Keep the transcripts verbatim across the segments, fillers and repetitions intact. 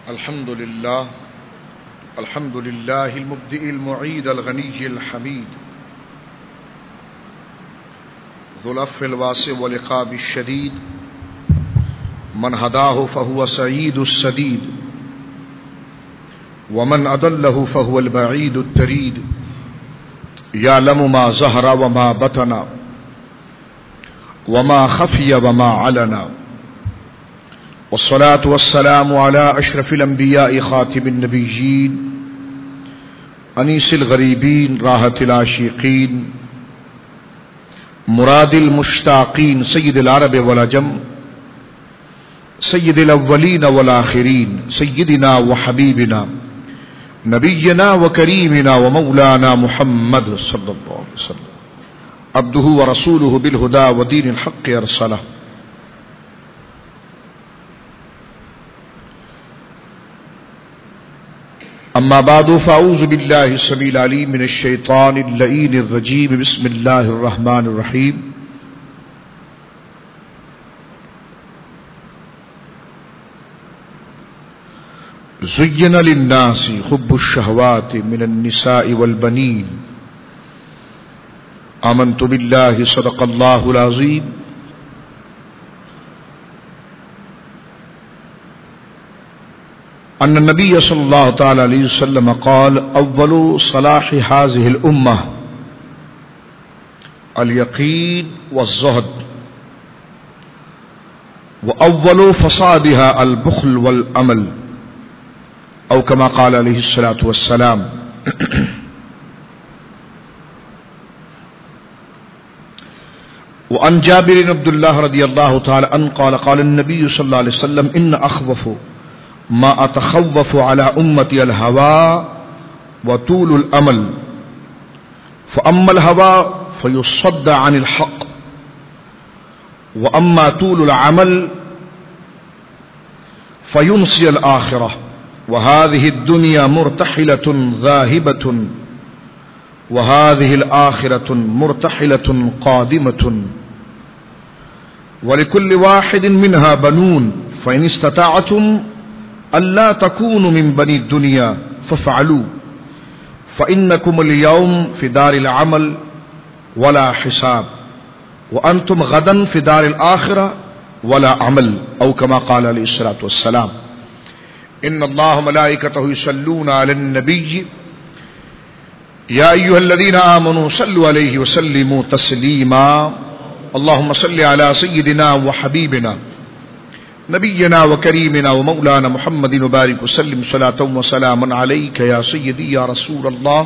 الحمد لله الحمد لله المبدئ المعيد الغني الحميد ذو العفو الواسع والعقاب الشديد من هداه فهو سعيد السديد ومن أضله فهو البعيد التريد يعلم ما ظهر وما بطن وما خفي وما علن والصلاة والسلام على أشرف الأنبياء خاتم النبيين أنيس الغريبين راحة العاشقين مراد المشتاقين سيد العرب والعجم سيد الأولين والآخرين سيدنا وحبيبنا نبينا وكريمنا ومولانا محمد صلى الله عليه وسلم عبده ورسوله بالهدى ودين الحق أرسله أما بعد فأعوذ بالله السميع العليم من الشيطان اللعين الرجيم بسم الله الرحمن الرحيم زين للناس حب الشهوات من النساء والبنين آمنت بالله صدق الله العظيم أن النبي صلى الله تعالى عليه وسلم قال أول صلاح هذه الأمة اليقين والزهد وأول فسادها البخل والأمل أو كما قال عليه الصلاة والسلام. وعن جابر بن عبد الله رضي الله تعالى عنه قال قال النبي صلى الله عليه وسلم إن أخوف ما أتخوف على أمتي الهوى وطول الأمل فأما الهوى فيصد عن الحق وأما طول العمل فينسي الآخرة وهذه الدنيا مرتحلة ذاهبة وهذه الآخرة مرتحلة قادمة ولكل واحد منها بنون فإن استطعتم ألا تكونوا من بني الدنيا فافعلوا فإنكم اليوم في دار العمل ولا حساب وأنتم غدا في دار الآخرة ولا عمل أو كما قال عليه الصلاة والسلام. إن الله ملائكته يصلون على النبي يا أيها الذين آمنوا صلوا عليه وسلموا تسليما اللهم صل على سيدنا وحبيبنا نبينا وكريمنا ومولانا محمد وبارك وسلم صلاة وسلاما عليك يا سيدي يا رسول الله.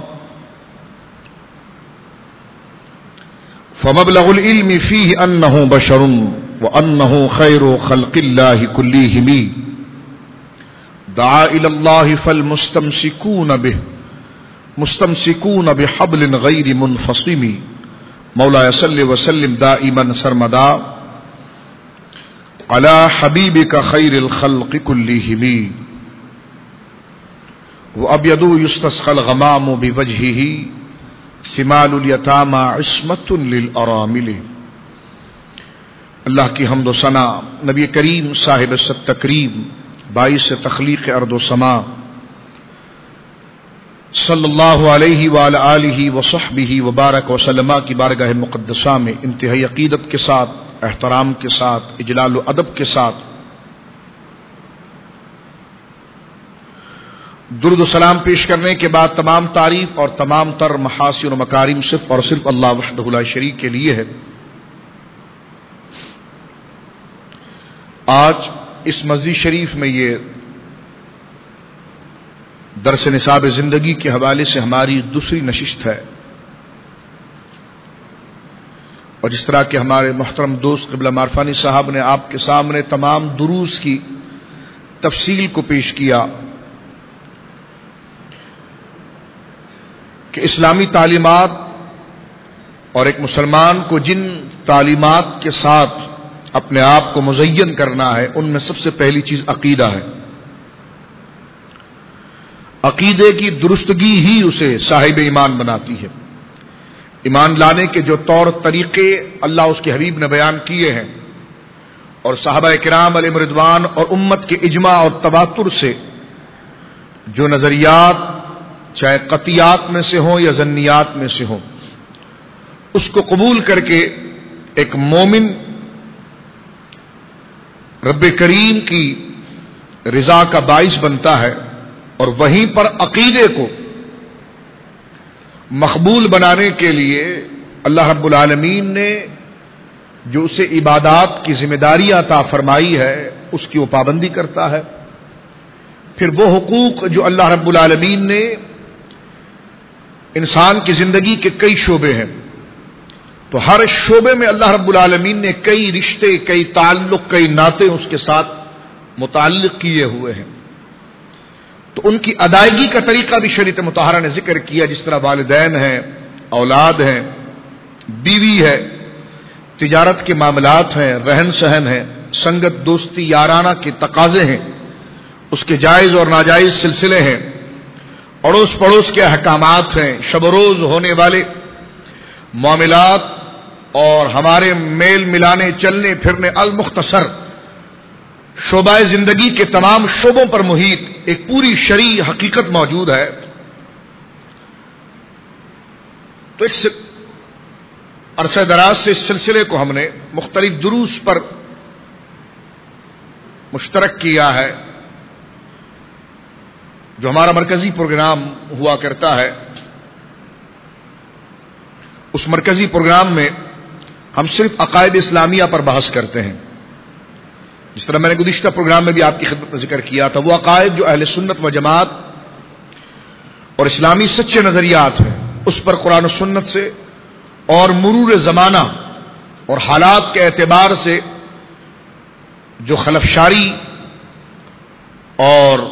فمبلغ العلم فيه أنه بشر وأنه خير خلق الله كلهم دعا إلى الله فالمستمسكون به مستمسكون بحبل غير منفصم مولاي صل وسلم دائما سرمدا على حبيبك خير الخلق كلهم وأبيض يستسقى الغمام بوجهه ثمال اليتامى عصمة للأرامل. اللہ کی حمد و ثنا نبی کریم صاحب ست تکریم باعث تخلیق ارض و سما صلی اللہ علیہ وآلہ آلہ وصحبہ وبارک وسلم کی بارگاہ مقدسہ میں انتہائی عقیدت کے ساتھ احترام کے ساتھ اجلال و ادب کے ساتھ درود و سلام پیش کرنے کے بعد تمام تعریف اور تمام تر محاسن و مکارم صرف اور صرف اللہ وحدہ لا شریک کے لیے ہے. آج اس مسجد شریف میں یہ درس نصاب زندگی کے حوالے سے ہماری دوسری نشست ہے اور جس طرح کہ ہمارے محترم دوست قبلہ معرفانی صاحب نے آپ کے سامنے تمام دروس کی تفصیل کو پیش کیا کہ اسلامی تعلیمات اور ایک مسلمان کو جن تعلیمات کے ساتھ اپنے آپ کو مزین کرنا ہے ان میں سب سے پہلی چیز عقیدہ ہے. عقیدے کی درستگی ہی اسے صاحب ایمان بناتی ہے. ایمان لانے کے جو طور طریقے اللہ اس کے حبیب نے بیان کیے ہیں اور صحابہ کرام علیہ رضوان اور امت کے اجماع اور تواتر سے جو نظریات چاہے قطعیات میں سے ہوں یا ظنیات میں سے ہوں اس کو قبول کر کے ایک مومن رب کریم کی رضا کا باعث بنتا ہے، اور وہیں پر عقیدے کو مقبول بنانے کے لیے اللہ رب العالمین نے جو اسے عبادات کی ذمہ داری عطا فرمائی ہے اس کی وہ پابندی کرتا ہے۔ پھر وہ حقوق جو اللہ رب العالمین نے انسان کی زندگی کے کئی شعبے ہیں، تو ہر شعبے میں اللہ رب العالمین نے کئی رشتے، کئی تعلق، کئی ناطے اس کے ساتھ متعلق کیے ہوئے ہیں، تو ان کی ادائیگی کا طریقہ بھی شریعت مطہرہ نے ذکر کیا، جس طرح والدین ہیں، اولاد ہیں، بیوی ہے، تجارت کے معاملات ہیں، رہن سہن ہے، سنگت، دوستی، یارانہ کے تقاضے ہیں، اس کے جائز اور ناجائز سلسلے ہیں، اڑوس پڑوس کے احکامات ہیں، شب و روز ہونے والے معاملات اور ہمارے میل ملانے، چلنے پھرنے، المختصر شعبہ زندگی کے تمام شعبوں پر محیط ایک پوری شرعی حقیقت موجود ہے۔ تو ایک عرصہ دراز سے اس سلسلے کو ہم نے مختلف دروس پر مشترک کیا ہے، جو ہمارا مرکزی پروگرام ہوا کرتا ہے۔ اس مرکزی پروگرام میں ہم صرف عقائد اسلامیہ پر بحث کرتے ہیں، جس طرح میں نے گزشتہ پروگرام میں بھی آپ کی خدمت میں ذکر کیا تھا، وہ عقائد جو اہل سنت و جماعت اور اسلامی سچے نظریات ہیں اس پر قرآن و سنت سے اور مرور زمانہ اور حالات کے اعتبار سے جو خلفشاری اور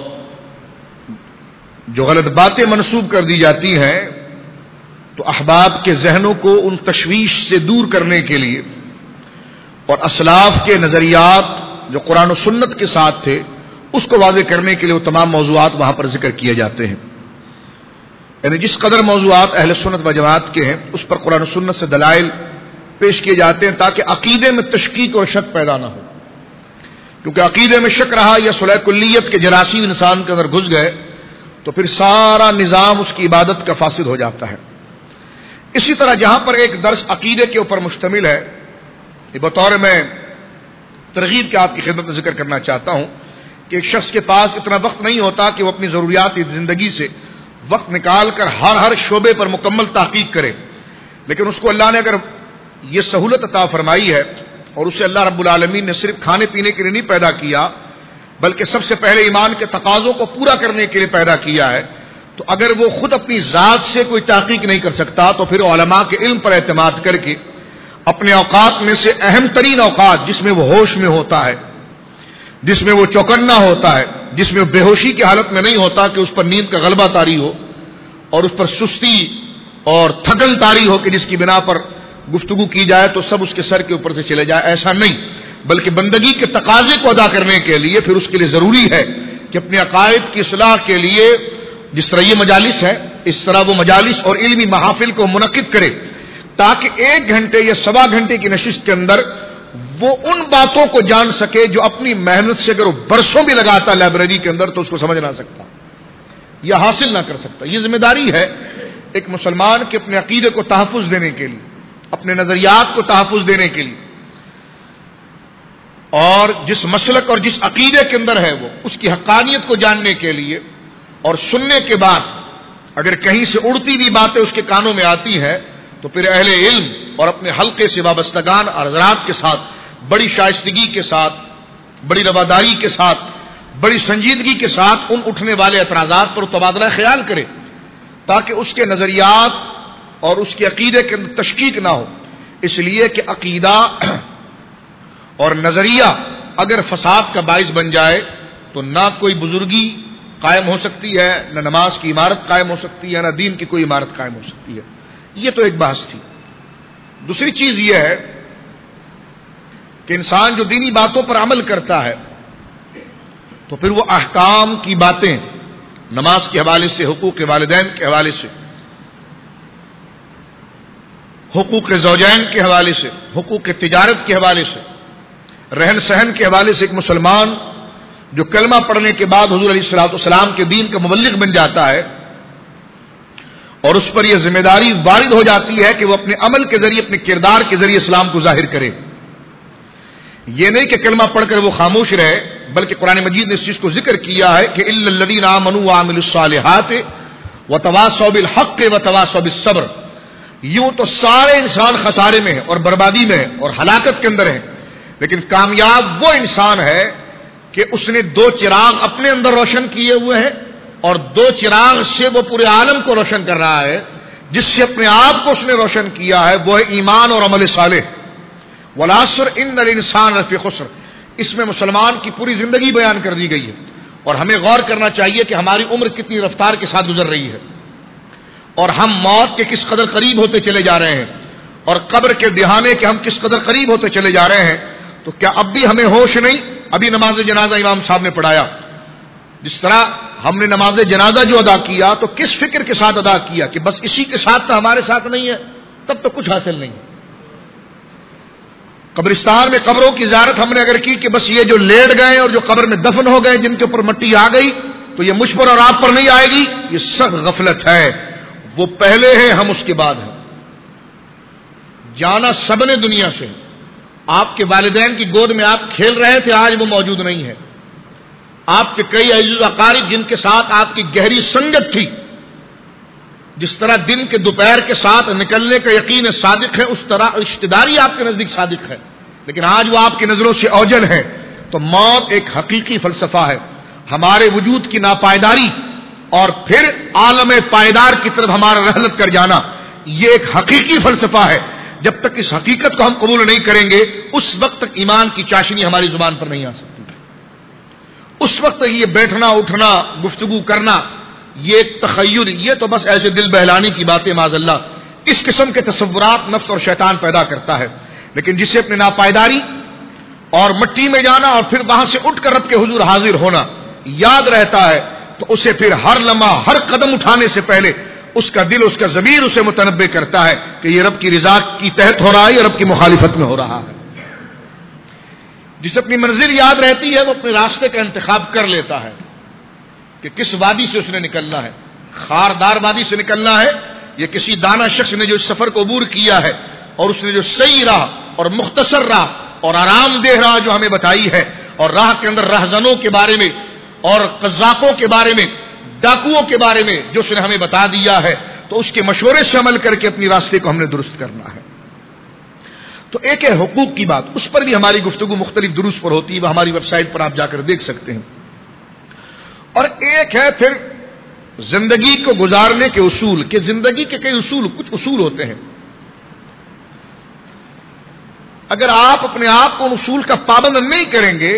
جو غلط باتیں منسوب کر دی جاتی ہیں، تو احباب کے ذہنوں کو ان تشویش سے دور کرنے کے لیے اور اسلاف کے نظریات جو قرآن و سنت کے ساتھ تھے اس کو واضح کرنے کے لیے وہ تمام موضوعات وہاں پر ذکر کیے جاتے ہیں۔ یعنی جس قدر موضوعات اہل سنت و جماعت کے ہیں اس پر قرآن و سنت سے دلائل پیش کیے جاتے ہیں، تاکہ عقیدے میں تشکیک اور شک پیدا نہ ہو، کیونکہ عقیدے میں شک رہا یا صلح کلیت کے جراثیم انسان کے اندر گھس گئے تو پھر سارا نظام اس کی عبادت کا فاسد ہو جاتا ہے۔ اسی طرح جہاں پر ایک درس عقیدے کے اوپر مشتمل ہے، یہ بطور میں ترغیب کے آپ کی خدمت میں ذکر کرنا چاہتا ہوں کہ ایک شخص کے پاس اتنا وقت نہیں ہوتا کہ وہ اپنی ضروریات زندگی سے وقت نکال کر ہر ہر شعبے پر مکمل تحقیق کرے، لیکن اس کو اللہ نے اگر یہ سہولت عطا فرمائی ہے اور اسے اللہ رب العالمین نے صرف کھانے پینے کے لیے نہیں پیدا کیا بلکہ سب سے پہلے ایمان کے تقاضوں کو پورا کرنے کے لیے پیدا کیا ہے، تو اگر وہ خود اپنی ذات سے کوئی تحقیق نہیں کر سکتا تو پھر علماء کے علم پر اعتماد کر کے اپنے اوقات میں سے اہم ترین اوقات جس میں وہ ہوش میں ہوتا ہے، جس میں وہ چوکنا ہوتا ہے، جس میں وہ بے ہوشی کی حالت میں نہیں ہوتا کہ اس پر نیند کا غلبہ طاری ہو اور اس پر سستی اور تھکن طاری ہو کہ جس کی بنا پر گفتگو کی جائے تو سب اس کے سر کے اوپر سے چلے جائے، ایسا نہیں، بلکہ بندگی کے تقاضے کو ادا کرنے کے لیے پھر اس کے لیے ضروری ہے کہ اپنے عقائد کی اصلاح کے لیے جس طرح یہ مجالس ہے اس طرح وہ مجالس اور علمی محافل کو منعقد کرے، تاکہ ایک گھنٹے یا سوا گھنٹے کی نشست کے اندر وہ ان باتوں کو جان سکے جو اپنی محنت سے اگر وہ برسوں بھی لگاتا لائبریری کے اندر تو اس کو سمجھ نہ سکتا یا حاصل نہ کر سکتا۔ یہ ذمہ داری ہے ایک مسلمان کے اپنے عقیدے کو تحفظ دینے کے لیے، اپنے نظریات کو تحفظ دینے کے لیے، اور جس مسلک اور جس عقیدے کے اندر ہے وہ اس کی حقانیت کو جاننے کے لیے، اور سننے کے بعد اگر کہیں سے اڑتی بھی باتیں اس کے کانوں میں آتی ہیں تو پھر اہل علم اور اپنے حلقے سے وابستگان اور حضرات کے ساتھ بڑی شائستگی کے ساتھ، بڑی رواداری کے ساتھ، بڑی سنجیدگی کے ساتھ ان اٹھنے والے اعتراضات پر تبادلہ خیال کرے، تاکہ اس کے نظریات اور اس کے عقیدے کے اندر تشکیک نہ ہو۔ اس لیے کہ عقیدہ اور نظریہ اگر فساد کا باعث بن جائے تو نہ کوئی بزرگی قائم ہو سکتی ہے، نہ نماز کی عمارت قائم ہو سکتی ہے، نہ دین کی کوئی عمارت قائم ہو سکتی ہے۔ یہ تو ایک بحث تھی۔ دوسری چیز یہ ہے کہ انسان جو دینی باتوں پر عمل کرتا ہے تو پھر وہ احکام کی باتیں نماز کے حوالے سے، حقوق والدین کے حوالے سے، حقوق زوجین کے حوالے سے، حقوق تجارت کے حوالے سے، رہن سہن کے حوالے سے ایک مسلمان جو کلمہ پڑھنے کے بعد حضور علیہ الصلوۃ والسلام کے دین کا مبلغ بن جاتا ہے اور اس پر یہ ذمہ داری وارد ہو جاتی ہے کہ وہ اپنے عمل کے ذریعے اپنے کردار کے ذریعے اسلام کو ظاہر کرے. یہ نہیں کہ کلمہ پڑھ کر وہ خاموش رہے، بلکہ قرآن مجید نے اس چیز کو ذکر کیا ہے کہ الا الذین آمنوا وعملوا الصالحات وتواصوا بالحق وتواصوا بالصبر. یوں تو سارے انسان خسارے میں ہیں اور بربادی میں ہیں اور ہلاکت کے اندر ہیں، لیکن کامیاب وہ انسان ہے کہ اس نے دو چراغ اپنے اندر روشن کیے ہوئے ہیں اور دو چراغ سے وہ پورے عالم کو روشن کر رہا ہے. جس سے اپنے آپ کو اس نے روشن کیا ہے وہ ہے ایمان اور عمل صالح. والعصر ان الانسان لفی خسر. اس میں مسلمان کی پوری زندگی بیان کر دی گئی ہے اور ہمیں غور کرنا چاہیے کہ ہماری عمر کتنی رفتار کے ساتھ گزر رہی ہے اور ہم موت کے کس قدر قریب ہوتے چلے جا رہے ہیں اور قبر کے دہانے کے ہم کس قدر قریب ہوتے چلے جا رہے ہیں. تو کیا اب بھی ہمیں ہوش نہیں؟ ابھی نماز جنازہ امام صاحب نے پڑھایا، جس طرح ہم نے نماز جنازہ جو ادا کیا تو کس فکر کے ساتھ ادا کیا کہ بس اسی کے ساتھ تو ہمارے ساتھ نہیں ہے، تب تو کچھ حاصل نہیں. قبرستان میں قبروں کی زیارت ہم نے اگر کی کہ بس یہ جو لیٹ گئے اور جو قبر میں دفن ہو گئے جن کے اوپر مٹی آ گئی تو یہ مجھ پر اور آپ پر نہیں آئے گی، یہ سخت غفلت ہے. وہ پہلے ہیں، ہم اس کے بعد ہیں. جانا سب نے دنیا سے. آپ کے والدین کی گود میں آپ کھیل رہے تھے، آج وہ موجود نہیں ہے. آپ کے کئی عزیز اقارب جن کے ساتھ آپ کی گہری سنگت تھی، جس طرح دن کے دوپہر کے ساتھ نکلنے کا یقین صادق ہے، اس طرح رشتہ داری آپ کے نزدیک صادق ہے، لیکن آج وہ آپ کی نظروں سے اوجل ہے. تو موت ایک حقیقی فلسفہ ہے، ہمارے وجود کی ناپائیداری اور پھر عالم پائیدار کی طرف ہمارا رحلت کر جانا، یہ ایک حقیقی فلسفہ ہے. جب تک اس حقیقت کو ہم قبول نہیں کریں گے اس وقت تک ایمان کی چاشنی ہماری زبان پر نہیں آ سکتی. اس وقت تک یہ بیٹھنا اٹھنا گفتگو کرنا یہ ایک تخیل، یہ تو بس ایسے دل بہلانے کی باتیں معاذ اللہ، اس قسم کے تصورات نفس اور شیطان پیدا کرتا ہے. لیکن جسے اپنی ناپائیداری اور مٹی میں جانا اور پھر وہاں سے اٹھ کر رب کے حضور حاضر ہونا یاد رہتا ہے تو اسے پھر ہر لمحہ ہر قدم اٹھانے سے پہلے اس کا دل اس کا ضمیر اسے متنبع کرتا ہے کہ یہ رب کی رضا کی تحت ہو رہا ہے یا رب کی مخالفت میں ہو رہا ہے. جسے اپنی منزل یاد رہتی ہے وہ اپنے راستے کا انتخاب کر لیتا ہے کہ کس وادی سے اس نے نکلنا ہے. خاردار وادی سے نکلنا ہے یا کسی دانا شخص نے جو اس سفر کو عبور کیا ہے اور اس نے جو صحیح راہ اور مختصر راہ اور آرام دہ راہ جو ہمیں بتائی ہے اور راہ کے اندر رہزنوں کے بارے میں اور قذاقوں کے بارے میں ڈاکوؤں کے بارے میں جو اس نے ہمیں بتا دیا ہے تو اس کے مشورے سے عمل کر کے اپنی راستے کو ہم نے درست کرنا ہے. تو ایک ہے حقوق کی بات، اس پر بھی ہماری گفتگو مختلف دروس پر ہوتی ہے، وہ ہماری ویب سائٹ پر آپ جا کر دیکھ سکتے ہیں. اور ایک ہے پھر زندگی کو گزارنے کے اصول، کہ زندگی کے کئی اصول کچھ اصول ہوتے ہیں. اگر آپ اپنے آپ کو ان اصول کا پابند نہیں کریں گے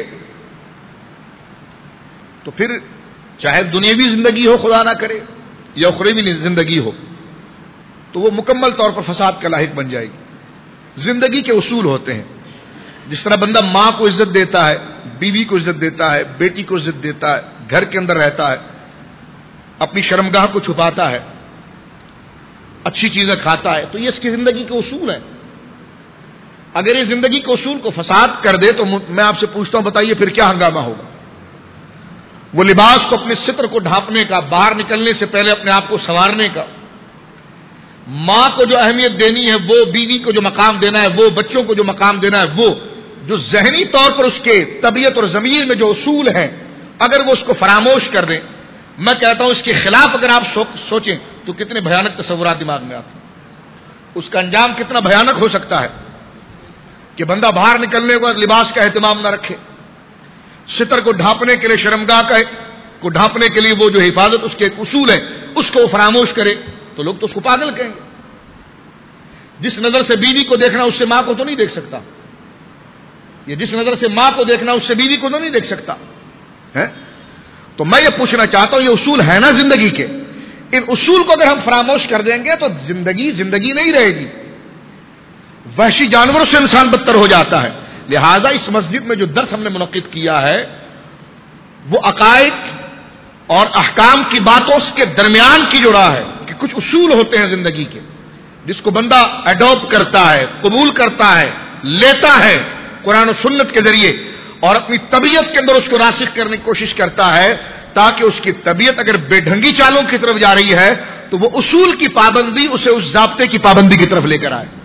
تو پھر چاہے دنیاوی زندگی ہو خدا نہ کرے یا اخروی زندگی ہو تو وہ مکمل طور پر فساد کا لاحق بن جائے گی. زندگی کے اصول ہوتے ہیں، جس طرح بندہ ماں کو عزت دیتا ہے، بیوی کو عزت دیتا ہے، بیٹی کو عزت دیتا ہے، گھر کے اندر رہتا ہے، اپنی شرمگاہ کو چھپاتا ہے، اچھی چیزیں کھاتا ہے، تو یہ اس کی زندگی کے اصول ہیں. اگر یہ زندگی کے اصول کو فساد کر دے تو میں آپ سے پوچھتا ہوں بتائیے پھر کیا ہنگامہ ہوگا؟ وہ لباس کو اپنے ستر کو ڈھانپنے کا، باہر نکلنے سے پہلے اپنے آپ کو سنوارنے کا، ماں کو جو اہمیت دینی ہے وہ، بیوی کو جو مقام دینا ہے وہ، بچوں کو جو مقام دینا ہے وہ، جو ذہنی طور پر اس کے طبیعت اور ضمیر میں جو اصول ہیں اگر وہ اس کو فراموش کر دیں، میں کہتا ہوں اس کے خلاف اگر آپ سوچیں تو کتنے بھیانک تصورات دماغ میں آتے ہیں. اس کا انجام کتنا بھیانک ہو سکتا ہے کہ بندہ باہر نکلنے کو لباس کا اہتمام نہ رکھے، ستر کو ڈھانپنے کے لیے، شرمگاہ کا کو ڈھانپنے کے لیے وہ جو حفاظت اس کے ایک اصول ہے اس کو وہ فراموش کرے تو لوگ تو اس کو پاگل کہیں گے. جس نظر سے بیوی کو دیکھنا اس سے ماں کو تو نہیں دیکھ سکتا، یہ جس نظر سے ماں کو دیکھنا اس سے بیوی کو تو نہیں دیکھ سکتا ہے. تو میں یہ پوچھنا چاہتا ہوں یہ اصول ہے نا زندگی کے، ان اصول کو اگر ہم فراموش کر دیں گے تو زندگی زندگی نہیں رہے گی، وحشی جانوروں سے انسان بدتر ہو جاتا ہے. لہذا اس مسجد میں جو درس ہم نے منعقد کیا ہے وہ عقائد اور احکام کی باتوں کے درمیان کی جو راہ ہے کہ کچھ اصول ہوتے ہیں زندگی کے جس کو بندہ اڈاپٹ کرتا ہے، قبول کرتا ہے، لیتا ہے قرآن و سنت کے ذریعے اور اپنی طبیعت کے اندر اس کو راسخ کرنے کی کوشش کرتا ہے تاکہ اس کی طبیعت اگر بے ڈھنگی چالوں کی طرف جا رہی ہے تو وہ اصول کی پابندی اسے اس ضابطے کی پابندی کی طرف لے کر آئے.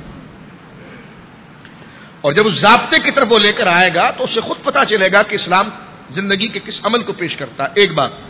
اور جب اس ضابطے کی طرف وہ لے کر آئے گا تو اسے خود پتا چلے گا کہ اسلام زندگی کے کس عمل کو پیش کرتا ہے. ایک بات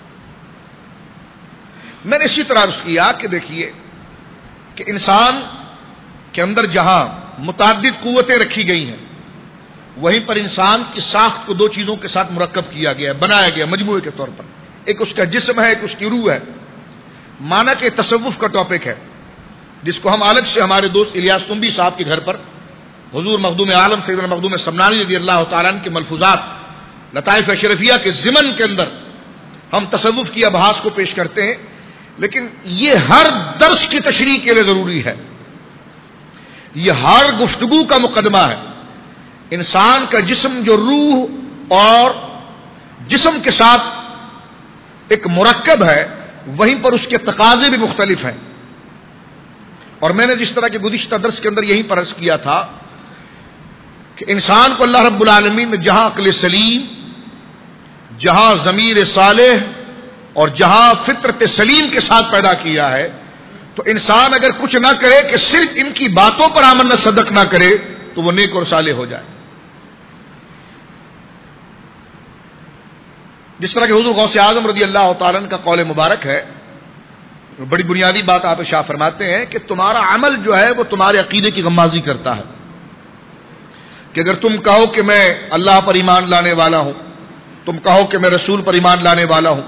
میں نے اسی طرح عرض کیا کہ دیکھیے کہ انسان کے اندر جہاں متعدد قوتیں رکھی گئی ہیں وہیں پر انسان کی ساخت کو دو چیزوں کے ساتھ مرکب کیا گیا ہے, بنایا گیا مجموعے کے طور پر. ایک اس کا جسم ہے, ایک اس کی روح ہے. مانا کہ تصوف کا ٹاپک ہے جس کو ہم الگ سے ہمارے دوست الیاس تنبی صاحب کے گھر پر حضور مخدوم عالم سیدنا مخدوم سمنانی رضی اللہ تعالیٰ عنہ کے ملفوظات لطائف اشرفیہ کے ضمن کے اندر ہم تصوف کی ابحاث کو پیش کرتے ہیں, لیکن یہ ہر درس کی تشریح کے لیے ضروری ہے. یہ ہر گفتگو کا مقدمہ ہے. انسان کا جسم جو روح اور جسم کے ساتھ ایک مرکب ہے وہیں پر اس کے تقاضے بھی مختلف ہیں. اور میں نے جس طرح کے گزشتہ درس کے اندر یہیں پر عرض کیا تھا کہ انسان کو اللہ رب العالمین نے جہاں عقل سلیم, جہاں ضمیر صالح اور جہاں فطرت سلیم کے ساتھ پیدا کیا ہے, تو انسان اگر کچھ نہ کرے کہ صرف ان کی باتوں پر آمن نہ صدق نہ کرے تو وہ نیک اور صالح ہو جائے. جس طرح کہ حضور غوث اعظم رضی اللہ تعالیٰ عنہ کا قول مبارک ہے, بڑی بنیادی بات آپ ارشاد فرماتے ہیں کہ تمہارا عمل جو ہے وہ تمہارے عقیدے کی غمازی کرتا ہے. کہ اگر تم کہو کہ میں اللہ پر ایمان لانے والا ہوں, تم کہو کہ میں رسول پر ایمان لانے والا ہوں,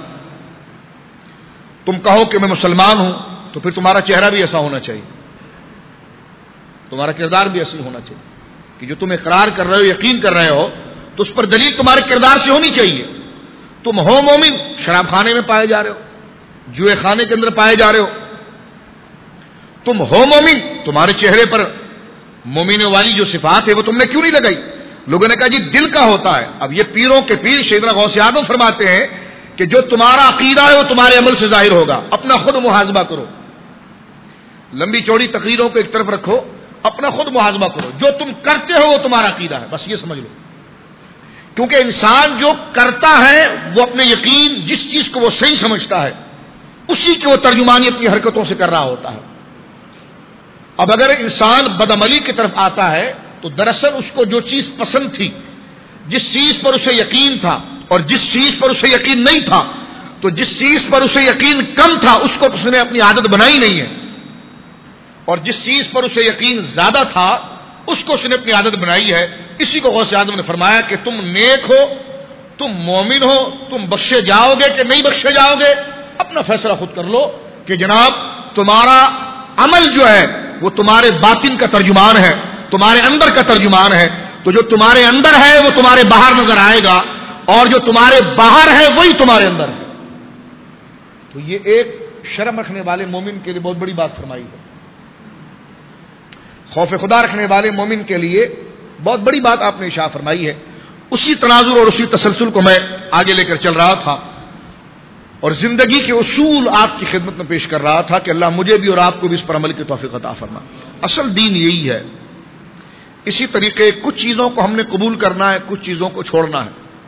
تم کہو کہ میں مسلمان ہوں, تو پھر تمہارا چہرہ بھی ایسا ہونا چاہیے, تمہارا کردار بھی ایسا ہونا چاہیے کہ جو تم اقرار کر رہے ہو, یقین کر رہے ہو, تو اس پر دلیل تمہارے کردار سے ہونی چاہیے. تم ہو مومن, شراب خانے میں پائے جا رہے ہو, جوئے خانے کے اندر پائے جا رہے ہو. تم ہو مومن, تمہارے چہرے پر مومن والی جو صفات ہے وہ تم نے کیوں نہیں لگائی؟ لوگوں نے کہا جی دل کا ہوتا ہے. اب یہ پیروں کے پیر سیدنا غوث اعظم فرماتے ہیں کہ جو تمہارا عقیدہ ہے وہ تمہارے عمل سے ظاہر ہوگا. اپنا خود محاسبہ کرو, لمبی چوڑی تقریروں کو ایک طرف رکھو, اپنا خود محاسبہ کرو. جو تم کرتے ہو وہ تمہارا عقیدہ ہے, بس یہ سمجھ لو. کیونکہ انسان جو کرتا ہے وہ اپنے یقین جس چیز کو وہ صحیح سمجھتا ہے اسی کی وہ ترجمانی اپنی حرکتوں سے کر رہا ہوتا ہے. اب اگر انسان بدعملی کی طرف آتا ہے تو دراصل اس کو جو چیز پسند تھی, جس چیز پر اسے یقین تھا, اور جس چیز پر اسے یقین نہیں تھا, تو جس چیز پر اسے یقین کم تھا اس کو اس نے اپنی عادت بنائی نہیں ہے, اور جس چیز پر اسے یقین زیادہ تھا اس کو اس نے اپنی عادت بنائی ہے. اسی کو غوث اعظم نے فرمایا کہ تم نیک ہو, تم مومن ہو, تم بخشے جاؤ گے کہ نہیں بخشے جاؤ گے, اپنا فیصلہ خود کر لو کہ جناب تمہارا عمل جو ہے وہ تمہارے باطن کا ترجمان ہے, تمہارے اندر کا ترجمان ہے. تو جو تمہارے اندر ہے وہ تمہارے باہر نظر آئے گا, اور جو تمہارے باہر ہے وہی تمہارے اندر ہے. تو یہ ایک شرم رکھنے والے مومن کے لیے بہت بڑی بات فرمائی ہے. خوف خدا رکھنے والے مومن کے لیے بہت بڑی بات آپ نے ارشاد فرمائی ہے. اسی تناظر اور اسی تسلسل کو میں آگے لے کر چل رہا تھا اور زندگی کے اصول آپ کی خدمت میں پیش کر رہا تھا کہ اللہ مجھے بھی اور آپ کو بھی اس پر عمل کی توفیق عطا فرما. اصل دین یہی ہے. اسی طریقے کچھ چیزوں کو ہم نے قبول کرنا ہے, کچھ چیزوں کو چھوڑنا ہے.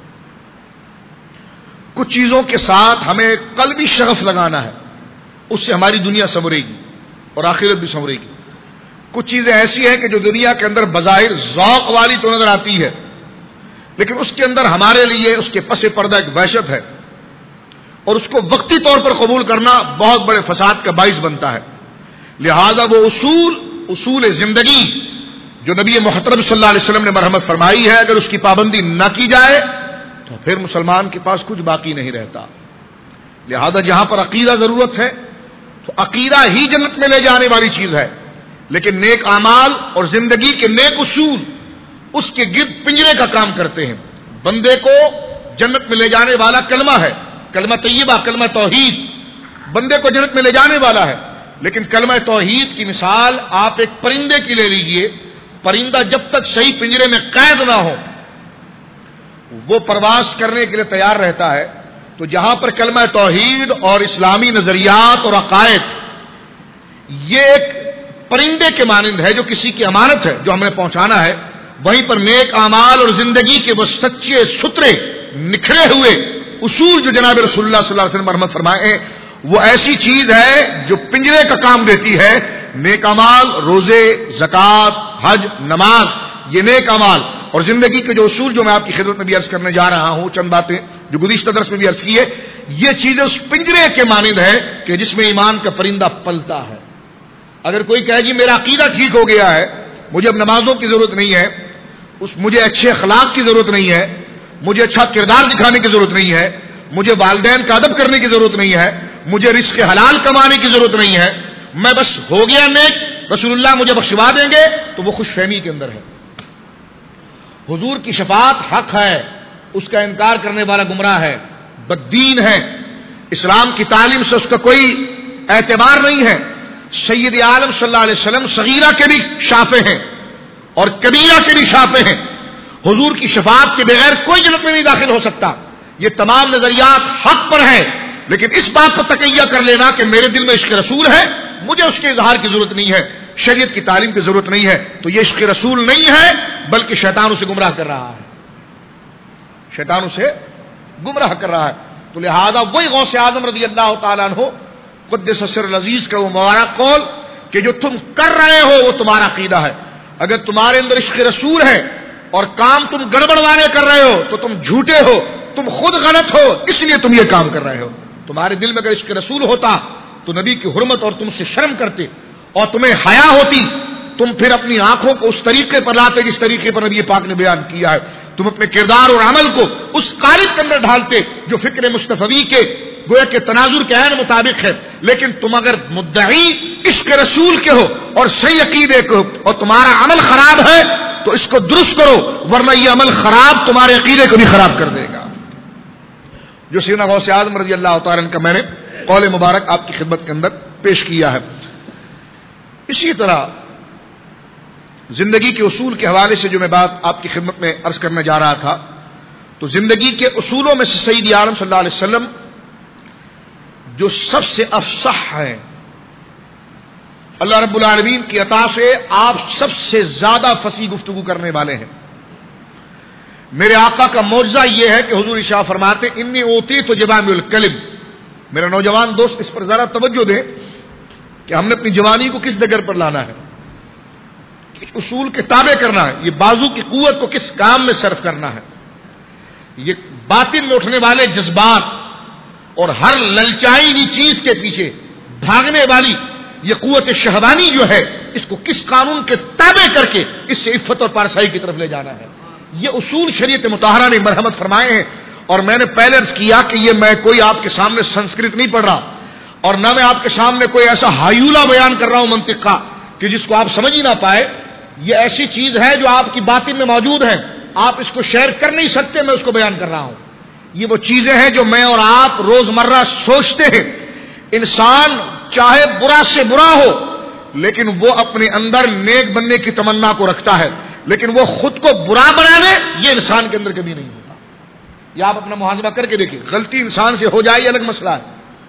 کچھ چیزوں کے ساتھ ہمیں قلبی شغف لگانا ہے, اس سے ہماری دنیا سنورے گی اور آخرت بھی سنورے گی. کچھ چیزیں ایسی ہیں کہ جو دنیا کے اندر بظاہر ذوق والی تو نظر آتی ہے, لیکن اس کے اندر ہمارے لیے اس کے پس پردہ ایک وحشت ہے, اور اس کو وقتی طور پر قبول کرنا بہت بڑے فساد کا باعث بنتا ہے. لہذا وہ اصول اصول زندگی جو نبی محترم صلی اللہ علیہ وسلم نے مرحمت فرمائی ہے, اگر اس کی پابندی نہ کی جائے تو پھر مسلمان کے پاس کچھ باقی نہیں رہتا. لہذا جہاں پر عقیدہ ضرورت ہے تو عقیدہ ہی جنت میں لے جانے والی چیز ہے, لیکن نیک اعمال اور زندگی کے نیک اصول اس کے گرد پنجرے کا کام کرتے ہیں. بندے کو جنت میں لے جانے والا کلمہ ہے, کلمہ طیبہ, کلمہ توحید بندے کو جنت میں لے جانے والا ہے. لیکن کلمہ توحید کی مثال آپ ایک پرندے کی لے لیجئے. پرندہ جب تک صحیح پنجرے میں قید نہ ہو وہ پرواز کرنے کے لیے تیار رہتا ہے. تو جہاں پر کلمہ توحید اور اسلامی نظریات اور عقائد یہ ایک پرندے کے مانند ہے جو کسی کی امانت ہے جو ہم نے پہنچانا ہے, وہیں پر نیک اعمال اور زندگی کے وہ سچے ستھرے نکھرے ہوئے اصول جو جناب رسول اللہ صلی اللہ علیہ وسلم مرحمت فرمائے ہیں، وہ ایسی چیز ہے جو پنجرے کا کام دیتی ہے. نیک اعمال، روزے، زکوٰۃ، حج، نماز، یہ نیک اعمال اور زندگی کے جو اصول جو میں آپ کی خدمت میں بھی عرض کرنے جا رہا ہوں، چند باتیں جو گزشتہ درس میں بھی عرض کی ہے، یہ چیزیں اس پنجرے کے مانند ہے کہ جس میں ایمان کا پرندہ پلتا ہے. اگر کوئی کہے جی میرا عقیدہ ٹھیک ہو گیا ہے، مجھے اب نمازوں کی ضرورت نہیں ہے، اس مجھے اچھے اخلاق کی ضرورت نہیں ہے، مجھے اچھا کردار دکھانے کی ضرورت نہیں ہے، مجھے والدین کا ادب کرنے کی ضرورت نہیں ہے، مجھے رزق حلال کمانے کی ضرورت نہیں ہے، میں بس ہو گیا نیک، رسول اللہ مجھے بخشوا دیں گے، تو وہ خوش فہمی کے اندر ہے. حضور کی شفاعت حق ہے، اس کا انکار کرنے والا گمراہ ہے، بددین ہے، اسلام کی تعلیم سے اس کا کوئی اعتبار نہیں ہے. سید عالم صلی اللہ علیہ وسلم صغیرہ کے بھی شافع ہیں اور کبیرہ کے بھی شافع ہیں. حضور کی شفاعت کے بغیر کوئی جنت میں نہیں داخل ہو سکتا. یہ تمام نظریات حق پر ہیں، لیکن اس بات پر تقیہ کر لینا کہ میرے دل میں عشق رسول ہے، مجھے اس کے اظہار کی ضرورت نہیں ہے، شریعت کی تعلیم کی ضرورت نہیں ہے، تو یہ عشق رسول نہیں ہے بلکہ شیطان اسے گمراہ کر رہا ہے. شیطان اسے گمراہ کر رہا ہے. تو لہذا وہی غوث اعظم رضی اللہ تعالیٰ عنہ قدس سر العزیز کا وہ مبارک قول کہ جو تم کر رہے ہو وہ تمہارا عقیدہ ہے. اگر تمہارے اندر عشق رسول ہے اور کام تم گڑبڑ والے کر رہے ہو تو تم جھوٹے ہو، تم خود غلط ہو، اس لیے تم یہ کام کر رہے ہو. تمہارے دل میں اگر عشق رسول ہوتا تو نبی کی حرمت اور تم سے شرم کرتے اور تمہیں حیا ہوتی، تم پھر اپنی آنکھوں کو اس طریقے پر لاتے جس طریقے پر نبی پاک نے بیان کیا ہے. تم اپنے کردار اور عمل کو اس قالب کے اندر ڈھالتے جو فکر مصطفی کے گویا کے تناظر کے عین مطابق ہے. لیکن تم اگر مدعی عشق رسول کے ہو اور صحیح عقیدے کو اور تمہارا عمل خراب ہے تو اس کو درست کرو، ورنہ یہ عمل خراب تمہارے عقیدے کو بھی خراب کر دے گا. جو سیدنا غوث اعظم رضی اللہ تعالیٰ عنہ کا میں نے قول مبارک آپ کی خدمت کے اندر پیش کیا ہے. اسی طرح زندگی کے اصول کے حوالے سے جو میں بات آپ کی خدمت میں عرض کرنے جا رہا تھا، تو زندگی کے اصولوں میں سے سید عالم صلی اللہ علیہ وسلم جو سب سے افصح ہیں، اللہ رب العالمین کی عطا سے آپ سب سے زیادہ فصیح گفتگو کرنے والے ہیں. میرے آقا کا معجزہ یہ ہے کہ حضور ارشاد فرماتے انی اوتیت جوامع الکلم. میرا نوجوان دوست اس پر ذرا توجہ دیں کہ ہم نے اپنی جوانی کو کس ڈگر پر لانا ہے، کس اصول کے تابع کرنا ہے، یہ بازو کی قوت کو کس کام میں صرف کرنا ہے. یہ باطن میں اٹھنے والے جذبات اور ہر للچائی ہوئی چیز کے پیچھے بھاگنے والی یہ قوت شہوانی جو ہے، اس کو کس قانون کے تابع کر کے اس سے عفت اور پارسائی کی طرف لے جانا ہے. یہ اصول شریعت مطہرہ نے مرحمت فرمائے ہیں. اور میں نے پہلے عرض کیا کہ یہ میں کوئی آپ کے سامنے سنسکرت نہیں پڑھ رہا اور نہ میں آپ کے سامنے کوئی ایسا ہایولہ بیان کر رہا ہوں منطق کا کہ جس کو آپ سمجھ ہی نہ پائے. یہ ایسی چیز ہے جو آپ کی باطن میں موجود ہے، آپ اس کو شیئر کر نہیں سکتے، میں اس کو بیان کر رہا ہوں. یہ وہ چیزیں ہیں جو میں اور آپ روزمرہ سوچتے ہیں. انسان چاہے برا سے برا ہو لیکن وہ اپنے اندر نیک بننے کی تمنا کو رکھتا ہے، لیکن وہ خود کو برا بنا لے یہ انسان کے اندر کبھی نہیں ہوتا. یا آپ اپنا محاسبہ کر کے دیکھیں، غلطی انسان سے ہو جائے یہ الگ مسئلہ ہے،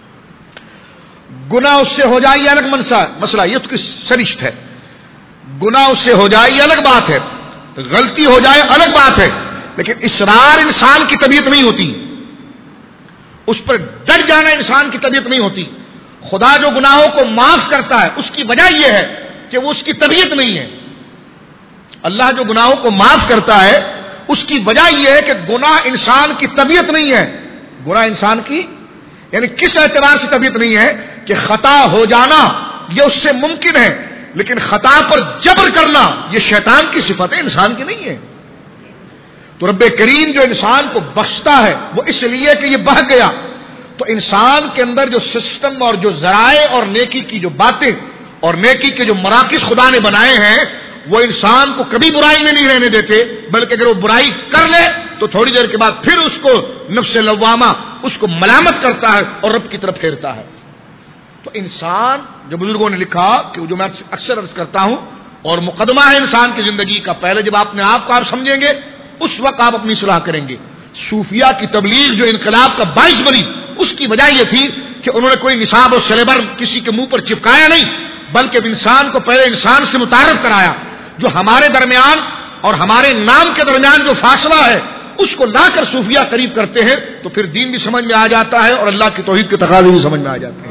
گناہ اس سے ہو جائے یہ الگ مسئلہ، یہ تو سرشت ہے. گناہ اس سے ہو جائے یہ الگ بات ہے، غلطی ہو جائے الگ بات ہے، لیکن اصرار انسان کی طبیعت نہیں ہوتی، اس پر ڈٹ جانا انسان کی طبیعت نہیں ہوتی. خدا جو گناہوں کو معاف کرتا ہے اس کی وجہ یہ ہے کہ وہ اس کی طبیعت نہیں ہے. اللہ جو گناہوں کو معاف کرتا ہے اس کی وجہ یہ ہے کہ گناہ انسان کی طبیعت نہیں ہے. گناہ انسان کی یعنی کس اعتبار سے طبیعت نہیں ہے کہ خطا ہو جانا یہ اس سے ممکن ہے، لیکن خطا پر جبر کرنا یہ شیطان کی صفت ہے، انسان کی نہیں ہے. تو رب کریم جو انسان کو بخشتا ہے وہ اس لیے کہ یہ بہہ گیا. تو انسان کے اندر جو سسٹم اور جو ذرائع اور نیکی کی جو باتیں اور نیکی کے جو مراکز خدا نے بنائے ہیں وہ انسان کو کبھی برائی میں نہیں رہنے دیتے، بلکہ اگر وہ برائی کر لے تو تھوڑی دیر کے بعد پھر اس کو نفس لوامہ اس کو ملامت کرتا ہے اور رب کی طرف پھیرتا ہے. تو انسان جو بزرگوں نے لکھا کہ جو میں اکثر عرض کرتا ہوں اور مقدمہ ہے انسان کی زندگی کا، پہلے جب آپ نے آپ کو آپ سمجھیں گے اس وقت آپ اپنی صلاح کریں گے. صوفیہ کی تبلیغ جو انقلاب کا باعث بنی اس کی وجہ یہ تھی کہ انہوں نے کوئی نصاب اور سلیبر کسی کے منہ پر چپکایا نہیں، بلکہ انسان کو پہلے انسان سے متعارف کرایا. جو ہمارے درمیان اور ہمارے نام کے درمیان جو فاصلہ ہے اس کو لا کر صوفیہ قریب کرتے ہیں تو پھر دین بھی سمجھ میں آ جاتا ہے اور اللہ کی توحید کے تقاضے بھی سمجھ میں آ جاتے ہیں.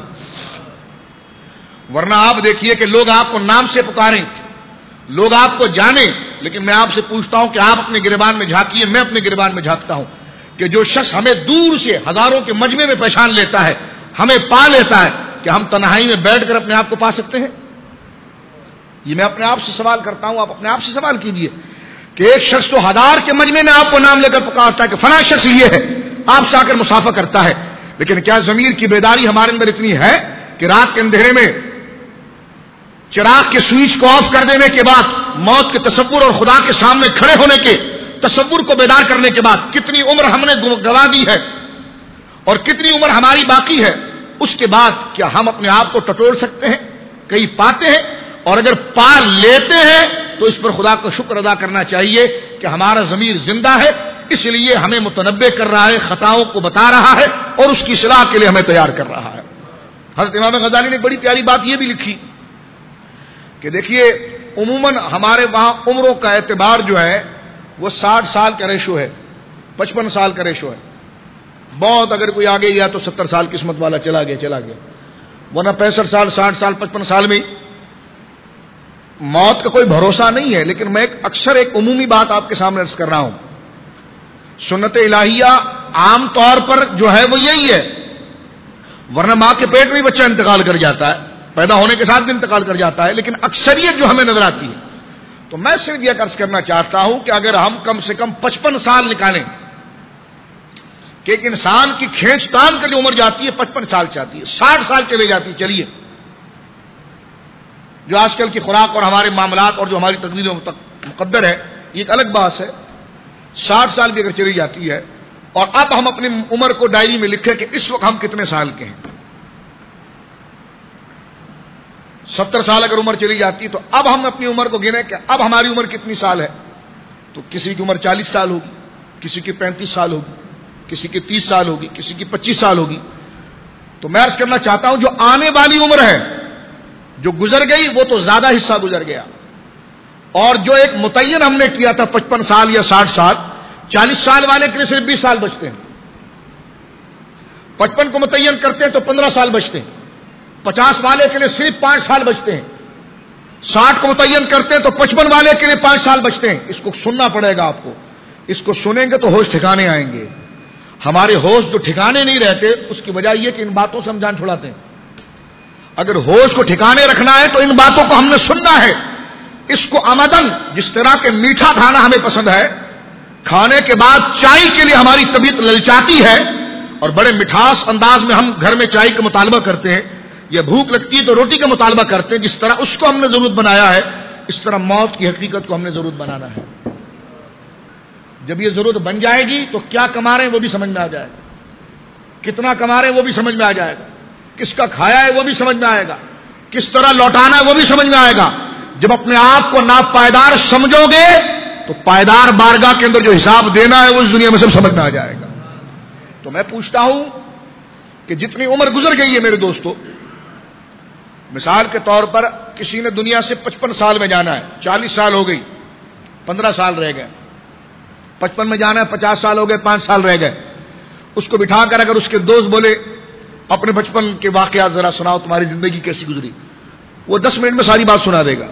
ورنہ آپ دیکھیے کہ لوگ آپ کو نام سے پکاریں, لوگ آپ کو جانیں, لیکن میں آپ سے پوچھتا ہوں کہ آپ اپنے گریبان میں جھانکیے, میں اپنے گریبان میں جھانکتا ہوں کہ جو شخص ہمیں دور سے ہزاروں کے مجمع میں پہچان لیتا ہے, ہمیں پا لیتا ہے, کہ ہم تنہائی میں بیٹھ کر اپنے آپ کو پا سکتے ہیں؟ یہ میں اپنے آپ سے سوال کرتا ہوں, آپ اپنے آپ سے سوال کیجئے کہ ایک شخص تو ہزار کے مجمع میں آپ کو نام لے کر پکارتا ہے کہ فلاں شخص یہ ہے, آپ سے آ کر مصافحہ کرتا ہے, لیکن کیا ضمیر کی بیداری ہمارے اندر اتنی ہے کہ رات کے اندھیرے میں چراغ کے سوئچ کو آف کر دینے کے بعد موت کے تصور اور خدا کے سامنے کھڑے ہونے کے تصور کو بیدار کرنے کے بعد کتنی عمر ہم نے گنوا دی ہے اور کتنی عمر ہماری باقی ہے, اس کے بعد کیا ہم اپنے آپ کو ٹٹول سکتے ہیں؟ کہیں پاتے ہیں؟ اور اگر پا لیتے ہیں تو اس پر خدا کا شکر ادا کرنا چاہیے کہ ہمارا ضمیر زندہ ہے, اس لیے ہمیں متنبع کر رہا ہے, خطاؤں کو بتا رہا ہے اور اس کی اصلاح کے لیے ہمیں تیار کر رہا ہے. حضرت امام غزالی نے بڑی پیاری بات یہ بھی لکھی کہ دیکھیے عموماً ہمارے وہاں عمروں کا اعتبار جو ہے وہ ساٹھ سال کا ریشو ہے, پچپن سال کا ریشو ہے. بہت اگر کوئی آگے گیا تو ستر سال قسمت والا چلا گیا چلا گیا ورنہ پینسٹھ سال ساٹھ سال پچپن سال میں موت کا کوئی بھروسہ نہیں ہے. لیکن میں ایک اکثر ایک عمومی بات آپ کے سامنے عرض کر رہا ہوں, سنت الہیہ عام طور پر جو ہے وہ یہی ہے, ورنہ ماں کے پیٹ میں بچہ انتقال کر جاتا ہے, پیدا ہونے کے ساتھ بھی انتقال کر جاتا ہے, لیکن اکثریت جو ہمیں نظر آتی ہے. تو میں صرف یہ عرض کرنا چاہتا ہوں کہ اگر ہم کم سے کم پچپن سال نکالیں کہ ایک انسان کی کھینچ تان کر جو عمر جاتی ہے پچپن سال چاہتی ہے, ساٹھ سال چلے جاتی ہے, چلیے جو آج کل کی خوراک اور ہمارے معاملات اور جو ہماری تقدیر مقدر ہے یہ ایک الگ بات ہے, ساٹھ سال بھی اگر چلی جاتی ہے اور اب ہم اپنی عمر کو ڈائری میں لکھیں کہ اس وقت ہم کتنے سال کے ہیں, ستر سال اگر عمر چلی جاتی تو اب ہم اپنی عمر کو گنیں کہ اب ہماری عمر کتنی سال ہے, تو کسی کی عمر چالیس سال ہوگی, کسی کی پینتیس سال ہوگی, کسی کی تیس سال ہوگی, کسی کی پچیس سال ہوگی. تو میں عرض کرنا چاہتا ہوں جو آنے والی عمر ہے جو گزر گئی وہ تو زیادہ حصہ گزر گیا, اور جو ایک متعین ہم نے کیا تھا پچپن سال یا ساٹھ سال, چالیس سال والے کے لیے صرف بیس سال بچتے ہیں, پچپن کو متعین کرتے ہیں تو پندرہ سال بچتے ہیں, پچاس والے کے لیے صرف پانچ سال بچتے ہیں, ساٹھ کو متعین کرتے ہیں تو پچپن والے کے لیے پانچ سال بچتے ہیں. اس کو سننا پڑے گا آپ کو, اس کو سنیں گے تو ہوش ٹھکانے آئیں گے. ہمارے ہوش جو ٹھکانے نہیں رہتے اس کی وجہ یہ کہ ان باتوں سے ہم جان چھڑاتے ہیں. اگر ہوش کو ٹھکانے رکھنا ہے تو ان باتوں کو ہم نے سننا ہے. اس کو آمدن جس طرح کے میٹھا کھانا ہمیں پسند ہے, کھانے کے بعد چائے کے لیے ہماری طبیعت للچاتی ہے اور بڑے مٹھاس انداز میں ہم گھر میں چائے کا مطالبہ کرتے ہیں, یا بھوک لگتی ہے تو روٹی کا مطالبہ کرتے ہیں, جس طرح اس کو ہم نے ضرورت بنایا ہے اس طرح موت کی حقیقت کو ہم نے ضرورت بنانا ہے. جب یہ ضرورت بن جائے گی تو کیا کما رہے ہیں وہ بھی سمجھ میں آ جائے گا, کتنا کما رہے ہیں وہ بھی سمجھ میں آ جائے گا, کس کا کھایا ہے وہ بھی سمجھ میں آئے گا, کس طرح لوٹانا ہے وہ بھی سمجھ میں آئے گا. جب اپنے آپ کو ناپائیدار سمجھو گے تو پائیدار بارگاہ کے اندر جو حساب دینا ہے وہ اس دنیا میں سب سمجھ میں آ جائے گا. تو میں پوچھتا ہوں کہ جتنی عمر گزر گئی ہے میرے دوستو, مثال کے طور پر کسی نے دنیا سے پچپن سال میں جانا ہے, چالیس سال ہو گئی, پندرہ سال رہ گئے, پچپن میں جانا ہے, پچاس سال ہو گئے, پانچ سال رہ گئے. اس کو بٹھا کر اگر اس کے دوست بولے اپنے بچپن کے واقعات ذرا سناؤ, تمہاری زندگی کیسی گزری, وہ دس منٹ میں ساری بات سنا دے گا.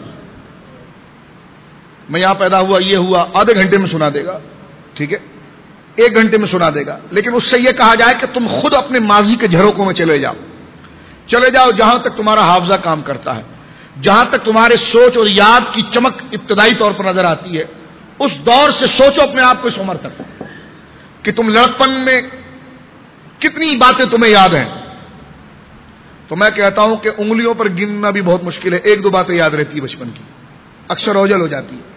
میں یہاں پیدا ہوا, یہ ہوا, آدھے گھنٹے میں سنا دے گا, ٹھیک ہے, ایک گھنٹے میں سنا دے گا. لیکن اس سے یہ کہا جائے کہ تم خود اپنے ماضی کے جھروکوں میں چلے جاؤ, چلے جاؤ جہاں تک تمہارا حافظہ کام کرتا ہے, جہاں تک تمہارے سوچ اور یاد کی چمک ابتدائی طور پر نظر آتی ہے, اس دور سے سوچو اپنے آپ کو اس عمر تک کہ تم لڑکپن میں کتنی باتیں تمہیں یاد ہیں. تو میں کہتا ہوں کہ انگلیوں پر گننا بھی بہت مشکل ہے, ایک دو باتیں یاد رہتی ہے بچپن کی, اکثر اوجل ہو جاتی ہے.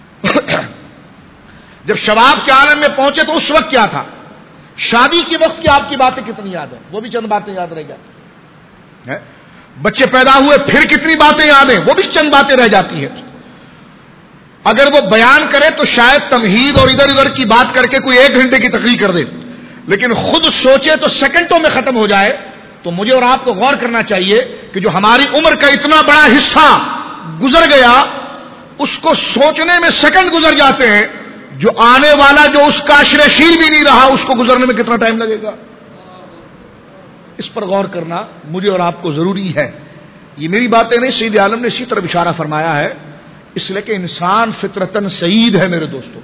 جب شباب کے عالم میں پہنچے تو اس وقت کیا تھا, شادی کے وقت کی آپ کی باتیں کتنی یاد ہیں, وہ بھی چند باتیں یاد رہ جاتی ہیں. بچے پیدا ہوئے پھر کتنی باتیں یاد ہیں, وہ بھی چند باتیں رہ جاتی ہیں. اگر وہ بیان کرے تو شاید تمہید اور ادھر ادھر کی بات کر کے کوئی ایک گھنٹے کی تقریر کر دے, لیکن خود سوچے تو سیکنڈوں میں ختم ہو جائے. تو مجھے اور آپ کو غور کرنا چاہیے کہ جو ہماری عمر کا اتنا بڑا حصہ گزر گیا اس کو سوچنے میں سیکنڈ گزر جاتے ہیں، جو آنے والا جو اس کا عشرشیر بھی نہیں رہا اس کو گزرنے میں کتنا ٹائم لگے گا؟ اس پر غور کرنا مجھے اور آپ کو ضروری ہے. یہ میری باتیں نہیں، سید عالم نے اسی طرح اشارہ فرمایا ہے. اس لیے کہ انسان فطرتاً سعید ہے میرے دوستوں،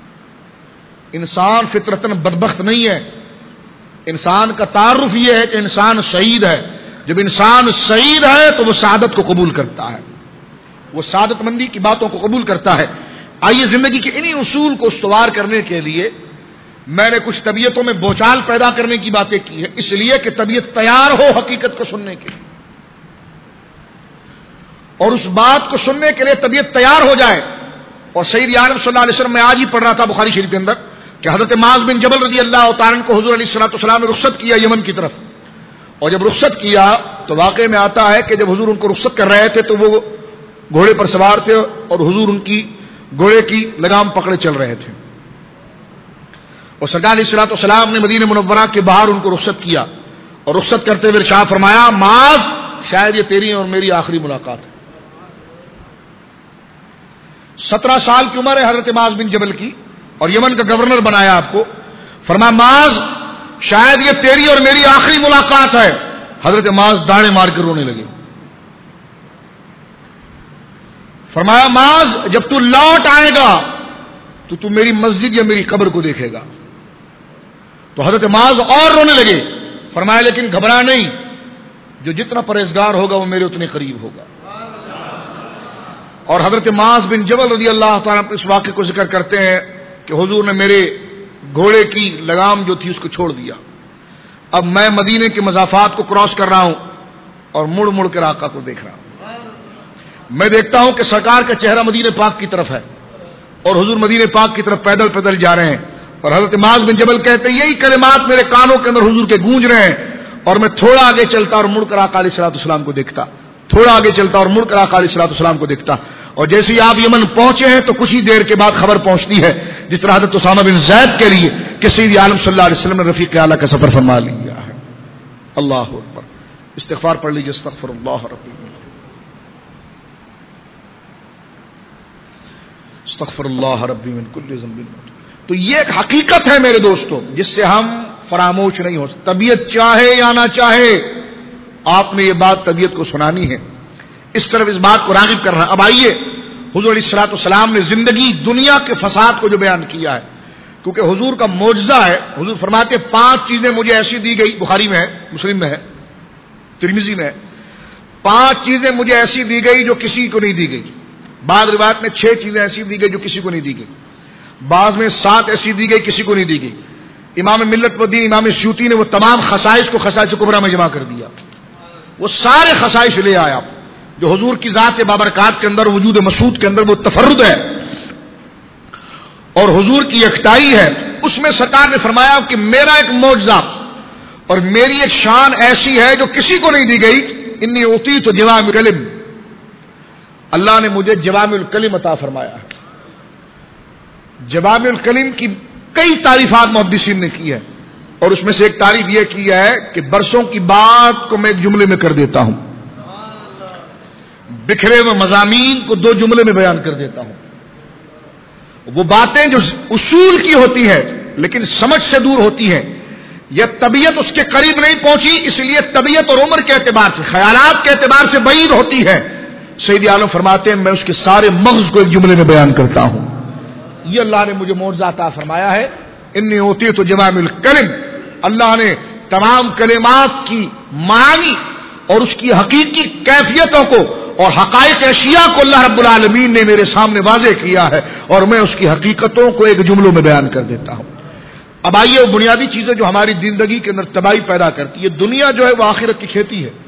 انسان فطرتاً بدبخت نہیں ہے. انسان کا تعارف یہ ہے کہ انسان سعید ہے. جب انسان سعید ہے تو وہ سعادت کو قبول کرتا ہے، وہ سعادت مندی کی باتوں کو قبول کرتا ہے. آئیے زندگی کے انہی اصول کو استوار کرنے کے لیے میں نے کچھ طبیعتوں میں بوچال پیدا کرنے کی باتیں کی ہے، اس لیے کہ طبیعت تیار ہو حقیقت کو سننے کے لیے، اور اس بات کو سننے کے لیے طبیعت تیار ہو جائے. اور سید عالم صلی اللہ علیہ وسلم میں آج ہی پڑھ رہا تھا بخاری شریف کے اندر کہ حضرت معاذ بن جبل رضی اللہ تعالیٰ عنہ کو حضور علیہ الصلوۃ والسلام نے رخصت کیا یمن کی طرف. اور جب رخصت کیا تو واقعے میں آتا ہے کہ جب حضور ان کو رخصت کر رہے تھے تو وہ گھوڑے پر سوار تھے اور حضور ان کی گھوڑے کی لگام پکڑے چل رہے تھے. اور سرکار علیہ الصلوۃ والسلام نے مدینہ منورہ کے باہر ان کو رخصت کیا اور رخصت کرتے ہوئے ارشاد فرمایا، معاذ شاید یہ تیری اور میری آخری ملاقات ہے. سترہ سال کی عمر ہے حضرت معاذ بن جبل کی اور یمن کا گورنر بنایا آپ کو. فرمایا معاذ شاید یہ تیری اور میری آخری ملاقات ہے. حضرت معاذ داڑیں مار کر رونے لگے. فرمایا معاذ جب تو لوٹ آئے گا تو تو میری مسجد یا میری قبر کو دیکھے گا. تو حضرت معاذ اور رونے لگے. فرمایا لیکن گھبرا نہیں، جو جتنا پرہیزگار ہوگا وہ میرے اتنے قریب ہوگا. اور حضرت معاذ بن جبل رضی اللہ تعالیٰ اس واقعے کو ذکر کرتے ہیں کہ حضور نے میرے گھوڑے کی لگام جو تھی اس کو چھوڑ دیا. اب میں مدینے کے مضافات کو کراس کر رہا ہوں اور مڑ مڑ کر آقا کو دیکھ رہا ہوں. میں دیکھتا ہوں کہ سرکار کا چہرہ مدینے پاک کی طرف ہے اور حضور مدینے پاک کی طرف پیدل پیدل جا رہے ہیں. اور حضرت معاذ بن جبل کہتے ہیں یہی کلمات میرے کانوں کے اندر حضور کے گونج رہے ہیں اور میں تھوڑا آگے چلتا اور مڑ کر آقا علیہ الصلوۃ والسلام کو دیکھتا، تھوڑا آگے چلتا اور مڑ کر آقا علیہ الصلوۃ والسلام کو دیکھتا. اور جیسے ہی آپ یمن پہنچے ہیں تو کچھ ہی دیر کے بعد خبر پہنچتی ہے جس طرح حضرت اسامہ بن زید کے لیے کہ سید عالم صلی اللہ علیہ وسلم نے رفیق اعلیٰ کا سفر فرما لیا ہے. اللہ اکبر. استغفار پڑھ لیجیے. استغفر اللہ ربی استغفر اللہ ربی من کل ذنب. تو یہ ایک حقیقت ہے میرے دوستوں جس سے ہم فراموش نہیں ہو سکتے. طبیعت چاہے یا نہ چاہے آپ نے یہ بات طبیعت کو سنانی ہے، اس طرف اس بات کو راغب کرنا. اب آئیے حضور علیہ الصلوۃ والسلام نے زندگی دنیا کے فساد کو جو بیان کیا ہے، کیونکہ حضور کا معجزہ ہے. حضور فرماتے پانچ چیزیں مجھے ایسی دی گئی، بخاری میں ہے، مسلم میں ہے، ترمذی میں ہے، پانچ چیزیں مجھے ایسی دی گئی جو کسی کو نہیں دی گئی. بعض روایت میں چھ چیزیں ایسی دی گئی جو کسی کو نہیں دی گئی، بعض میں سات ایسی دی گئی کسی کو نہیں دی گئی. امام ملت و دین امام سیوطی نے وہ تمام خصائص کو خصائص کبریٰ میں جمع کر دیا. وہ سارے خصائص لے آیا جو حضور کی ذات بابرکات کے اندر، وجود مسعود کے اندر وہ تفرد ہے اور حضور کی یکتائی ہے. اس میں سرکار نے فرمایا کہ میرا ایک معجزہ اور میری ایک شان ایسی ہے جو کسی کو نہیں دی گئی. انی اوتیت جوامع الکلم، اللہ نے مجھے جوامع الکلم عطا فرمایا ہے. جوامع الکلم کی کئی تعریفات محدثین نے کی ہے اور اس میں سے ایک تعریف یہ کی ہے کہ برسوں کی بات کو میں ایک جملے میں کر دیتا ہوں، بکھرے ہوئے مضامین کو دو جملے میں بیان کر دیتا ہوں. وہ باتیں جو اصول کی ہوتی ہیں لیکن سمجھ سے دور ہوتی ہیں، یا طبیعت اس کے قریب نہیں پہنچی اس لیے طبیعت اور عمر کے اعتبار سے، خیالات کے اعتبار سے بعید ہوتی ہے. سید عالم فرماتے ہیں میں اس کے سارے مغز کو ایک جملے میں بیان کرتا ہوں. یہ اللہ نے مجھے معجزہ عطا فرمایا ہے. انی اوتیت جوامع الکلم، اللہ نے تمام کلمات کی معنی اور اس کی حقیقی کیفیتوں کو اور حقائق اشیاء کو اللہ رب العالمین نے میرے سامنے واضح کیا ہے اور میں اس کی حقیقتوں کو ایک جملوں میں بیان کر دیتا ہوں. اب آئیے وہ بنیادی چیزیں جو ہماری زندگی کے اندر تباہی پیدا کرتی ہے. دنیا جو ہے وہ آخرت کی کھیتی ہے.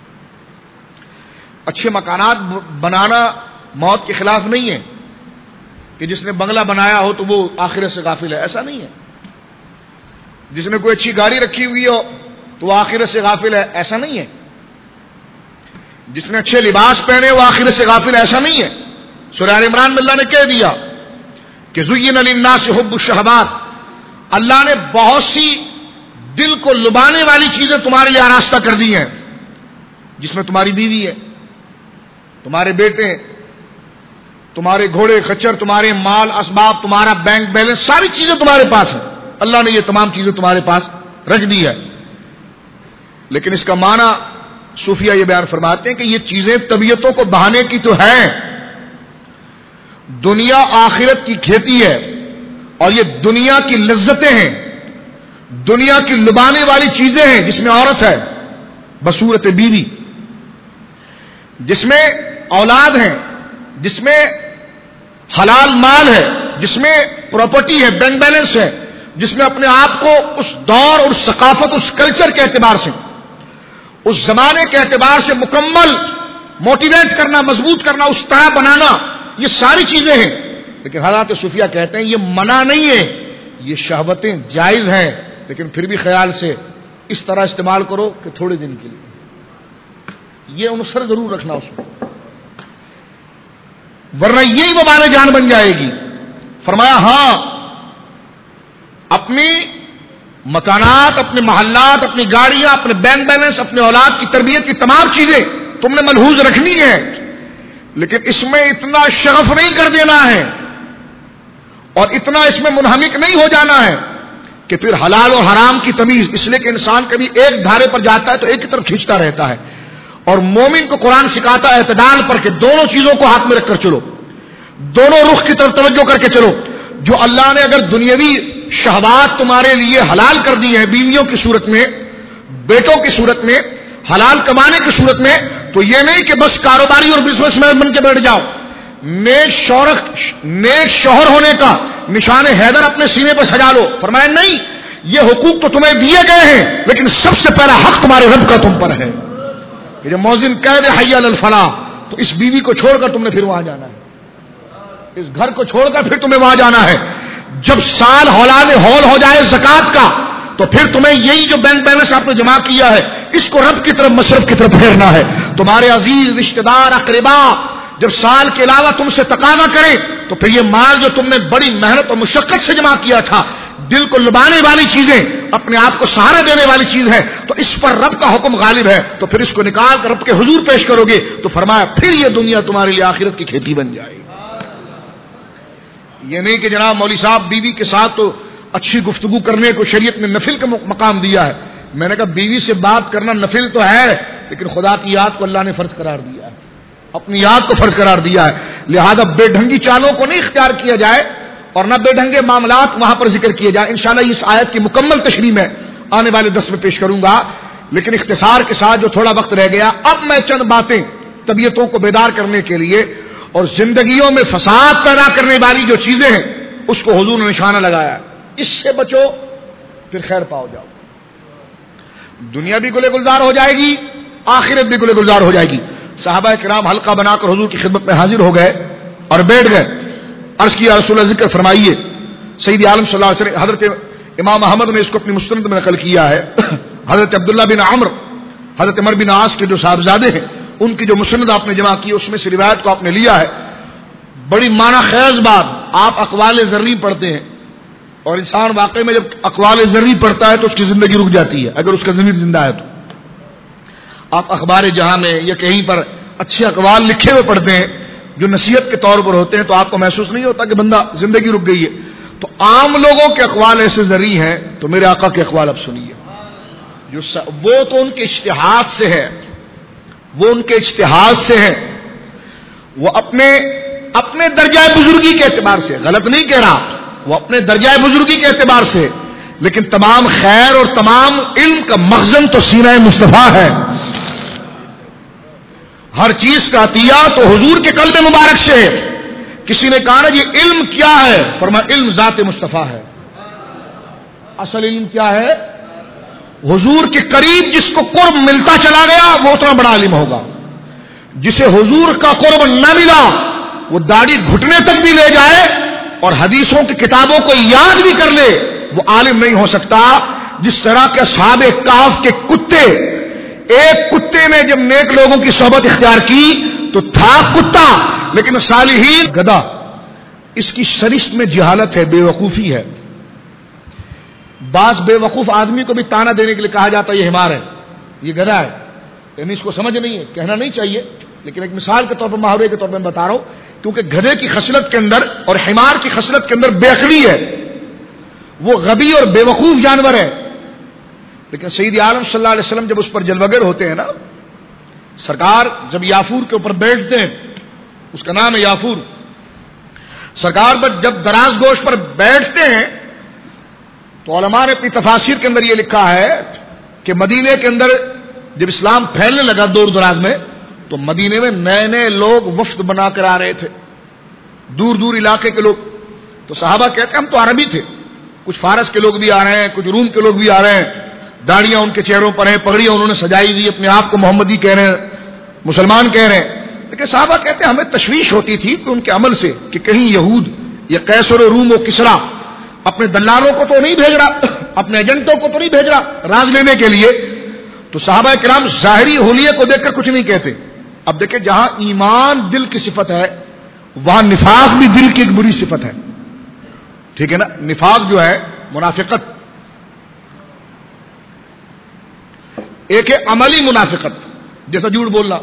اچھے مکانات بنانا موت کے خلاف نہیں ہے کہ جس نے بنگلہ بنایا ہو تو وہ آخرت سے غافل ہے، ایسا نہیں ہے. جس نے کوئی اچھی گاڑی رکھی ہوئی ہو تو وہ آخرت سے غافل ہے، ایسا نہیں ہے. جس نے اچھے لباس پہنے وہ آخرت سے غافل ہے، ایسا نہیں ہے. سورہ آل عمران میں اللہ نے کہہ دیا کہ زین للناس حب الشہوات، اللہ نے بہت سی دل کو لبانے والی چیزیں تمہارے لیے آراستہ کر دی ہیں، جس میں تمہاری بیوی ہے، تمہارے بیٹے ہیں، تمہارے گھوڑے خچر، تمہارے مال اسباب، تمہارا بینک بیلنس، ساری چیزیں تمہارے پاس ہیں. اللہ نے یہ تمام چیزیں تمہارے پاس رکھ دی ہے. لیکن اس کا معنی صوفیہ یہ بیان فرماتے ہیں کہ یہ چیزیں طبیعتوں کو بہانے کی تو ہیں. دنیا آخرت کی کھیتی ہے اور یہ دنیا کی لذتیں ہیں، دنیا کی لبانے والی چیزیں ہیں، جس میں عورت ہے بصورت بیوی، جس میں اولاد ہیں، جس میں حلال مال ہے، جس میں پراپرٹی ہے، بینک بیلنس ہے، جس میں اپنے آپ کو اس دور اور ثقافت، اس کلچر کے اعتبار سے، اس زمانے کے اعتبار سے مکمل موٹیویٹ کرنا، مضبوط کرنا، اس طرح بنانا، یہ ساری چیزیں ہیں. لیکن حضرات صوفیہ کہتے ہیں یہ منع نہیں ہے، یہ شہوتیں جائز ہیں، لیکن پھر بھی خیال سے اس طرح استعمال کرو کہ تھوڑے دن کے لیے. یہ عنصر ضرور رکھنا اس میں، ورنہ یہی وبال جان بن جائے گی. فرمایا ہاں، اپنی مکانات، اپنے محلات، اپنی گاڑیاں، اپنے بینک بیلنس، اپنے اولاد کی تربیت کی تمام چیزیں تم نے ملحوظ رکھنی ہے، لیکن اس میں اتنا شغف نہیں کر دینا ہے اور اتنا اس میں منہمک نہیں ہو جانا ہے کہ پھر حلال اور حرام کی تمیز، اس لیے کہ انسان کبھی ایک دھارے پر جاتا ہے تو ایک کی طرف کھینچتا رہتا ہے. اور مومن کو قرآن سکھاتا ہے اعتدال پر کہ دونوں چیزوں کو ہاتھ میں رکھ کر چلو، دونوں رخ کی طرف توجہ کر کے چلو. جو اللہ نے اگر دنیاوی شہوات تمہارے لیے حلال کر دی ہیں، بیویوں کی صورت میں، بیٹوں کی صورت میں، حلال کمانے کی صورت میں، تو یہ نہیں کہ بس کاروباری اور بزنس مین بن کے بیٹھ جاؤ. نیک شوہر نیک شوہر ہونے کا نشان حیدر اپنے سینے پر سجا لو. فرمایا نہیں، یہ حقوق تو تمہیں دیے گئے ہیں، لیکن سب سے پہلا حق تمہارے رب کا تم پر ہے. کہ جب مؤذن کہہ دے حی علی الفلاح، تو اس بیوی کو چھوڑ کر تم نے پھر وہاں جانا ہے، اس گھر کو چھوڑ کر پھر تمہیں وہاں جانا ہے. جب سال ہولاد ہول ہو جائے زکات کا، تو پھر تمہیں یہی جو بینک بیلنس آپ نے جمع کیا ہے، اس کو رب کی طرف، مصرف کی طرف پھیرنا ہے. تمہارے عزیز رشتہ دار اقربا جب سال کے علاوہ تم سے تقاضا کرے، تو پھر یہ مال جو تم نے بڑی محنت اور مشقت سے جمع کیا تھا، دل کو لبانے والی چیزیں، اپنے آپ کو سہارا دینے والی چیز ہے، تو اس پر رب کا حکم غالب ہے. تو پھر اس کو نکال کر رب کے حضور پیش کرو گے، تو فرمایا پھر یہ دنیا تمہارے لیے آخرت کی کھیتی بن جائے گی. یہ نہیں کہ جناب مولوی صاحب بیوی کے ساتھ تو اچھی گفتگو کرنے کو شریعت نے نفل کا مقام دیا ہے. میں نے کہا بیوی سے بات کرنا نفل تو ہے، لیکن خدا کی یاد کو اللہ نے فرض قرار دیا ہے، اپنی یاد کو فرض قرار دیا ہے. لہذا بے ڈھنگی چالوں کو نہیں اختیار کیا جائے اور نہ بے ڈھنگے معاملات وہاں پر ذکر کیے جائیں. انشاءاللہ اس آیت کی مکمل تشریح میں آنے والے دس میں پیش کروں گا، لیکن اختصار کے ساتھ جو تھوڑا وقت رہ گیا، اب میں چند باتیں طبیعتوں کو بیدار کرنے کے لیے اور زندگیوں میں فساد پیدا کرنے والی جو چیزیں ہیں اس کو حضور نے نشانہ لگایا. اس سے بچو پھر خیر پاؤ جاؤ. دنیا بھی گلے گلزار ہو جائے گی، آخرت بھی گلے گلزار ہو جائے گی. صحابہ کرام حلقہ بنا کر حضور کی خدمت میں حاضر ہو گئے اور بیٹھ گئے. عرض کیا رسول اللہ ذکر فرمائیے. سید عالم صلی اللہ علیہ وسلم، حضرت امام احمد نے اس کو اپنی مستند میں نقل کیا ہے. حضرت عبداللہ بن عمرو، حضرت عمر بن عاص کے جو صاحبزادے ہیں، ان کی جو مسند آپ نے جمع کی، اس میں سے روایت کو آپ نے لیا ہے. بڑی معنی خیز بات. آپ اقوال زرعی پڑھتے ہیں اور انسان واقعی میں جب اقوال زرعی پڑھتا ہے تو اس کی زندگی رک جاتی ہے اگر اس کا ضمیر زندہ ہے. تو آپ اخبار جہاں میں یا کہیں پر اچھے اقوال لکھے ہوئے پڑھتے ہیں جو نصیحت کے طور پر ہوتے ہیں، تو آپ کو محسوس نہیں ہوتا کہ بندہ زندگی رک گئی ہے. تو عام لوگوں کے اقوال ایسے زرعی ہیں، تو میرے آقا کے اقوال اب سنیے. جو وہ تو ان کے اجتہاد سے ہے، وہ ان کے اجتہاد سے ہے، وہ اپنے اپنے درجہ بزرگی کے اعتبار سے، غلط نہیں کہہ رہا، وہ اپنے درجہ بزرگی کے اعتبار سے، لیکن تمام خیر اور تمام علم کا مخزن تو سینہ مصطفیٰ ہے. ہر چیز کا عطیہ تو حضور کے قلب مبارک سے ہے. کسی نے کہا نا یہ علم کیا ہے؟ فرمایا علم ذات مصطفیٰ ہے. اصل علم کیا ہے؟ حضور کے قریب جس کو قرب ملتا چلا گیا وہ اتنا بڑا عالم ہوگا. جسے حضور کا قرب نہ ملا وہ داڑھی گھٹنے تک بھی لے جائے اور حدیثوں کی کتابوں کو یاد بھی کر لے، وہ عالم نہیں ہو سکتا. جس طرح کے اصحاب کہف کے کتے، ایک کتے نے جب نیک لوگوں کی صحبت اختیار کی تو تھا کتا، لیکن صالحین گدھا. اس کی شرشت میں جہالت ہے، بے وقوفی ہے. بعض بے وقوف آدمی کو بھی تانا دینے کے لیے کہا جاتا ہے یہ حمار ہے، یہ گدھا ہے، یعنی اس کو سمجھ نہیں ہے. کہنا نہیں چاہیے، لیکن ایک مثال کے طور پر، محاورے کے طور پر میں بتا رہا ہوں. کیونکہ گدھے کی خصلت کے اندر اور حمار کی خصلت کے اندر بے عقلی ہے، وہ غبی اور بے وقوف جانور ہے. لیکن سید عالم صلی اللہ علیہ وسلم جب اس پر جلوگر ہوتے ہیں نا، سرکار جب یافور کے اوپر بیٹھتے ہیں، اس کا نام ہے یافور، سرکار پر جب دراز گوشت پر بیٹھتے ہیں تو علماء نے اپنی تفاسیر کے اندر یہ لکھا ہے کہ مدینے کے اندر جب اسلام پھیلنے لگا دور دراز میں، تو مدینے میں نئے نئے لوگ وفد بنا کر آ رہے تھے، دور دور علاقے کے لوگ. تو صحابہ کہتے ہیں ہم تو عربی تھے، کچھ فارس کے لوگ بھی آ رہے ہیں، کچھ روم کے لوگ بھی آ رہے ہیں، داڑیاں ان کے چہروں پر ہیں، پگڑیاں انہوں نے سجائی دی، اپنے آپ کو محمدی کہہ رہے ہیں، مسلمان کہہ رہے ہیں. لیکن صحابہ کہتے ہیں ہمیں تشویش ہوتی تھی کہ ان کے عمل سے کہ کہیں یہود یا قیصر و روم و کسرا اپنے دلالوں کو تو نہیں بھیج رہا، اپنے ایجنٹوں کو تو نہیں بھیج رہا راز لینے کے لیے. تو صحابہ کرام ظاہری حلیے کو دیکھ کر کچھ نہیں کہتے. اب دیکھیں جہاں ایمان دل کی صفت ہے وہاں نفاق بھی دل کی ایک بری صفت ہے. ٹھیک ہے نا؟ نفاق جو ہے منافقت، ایک ہے عملی منافقت، جیسا جھوٹ بولنا،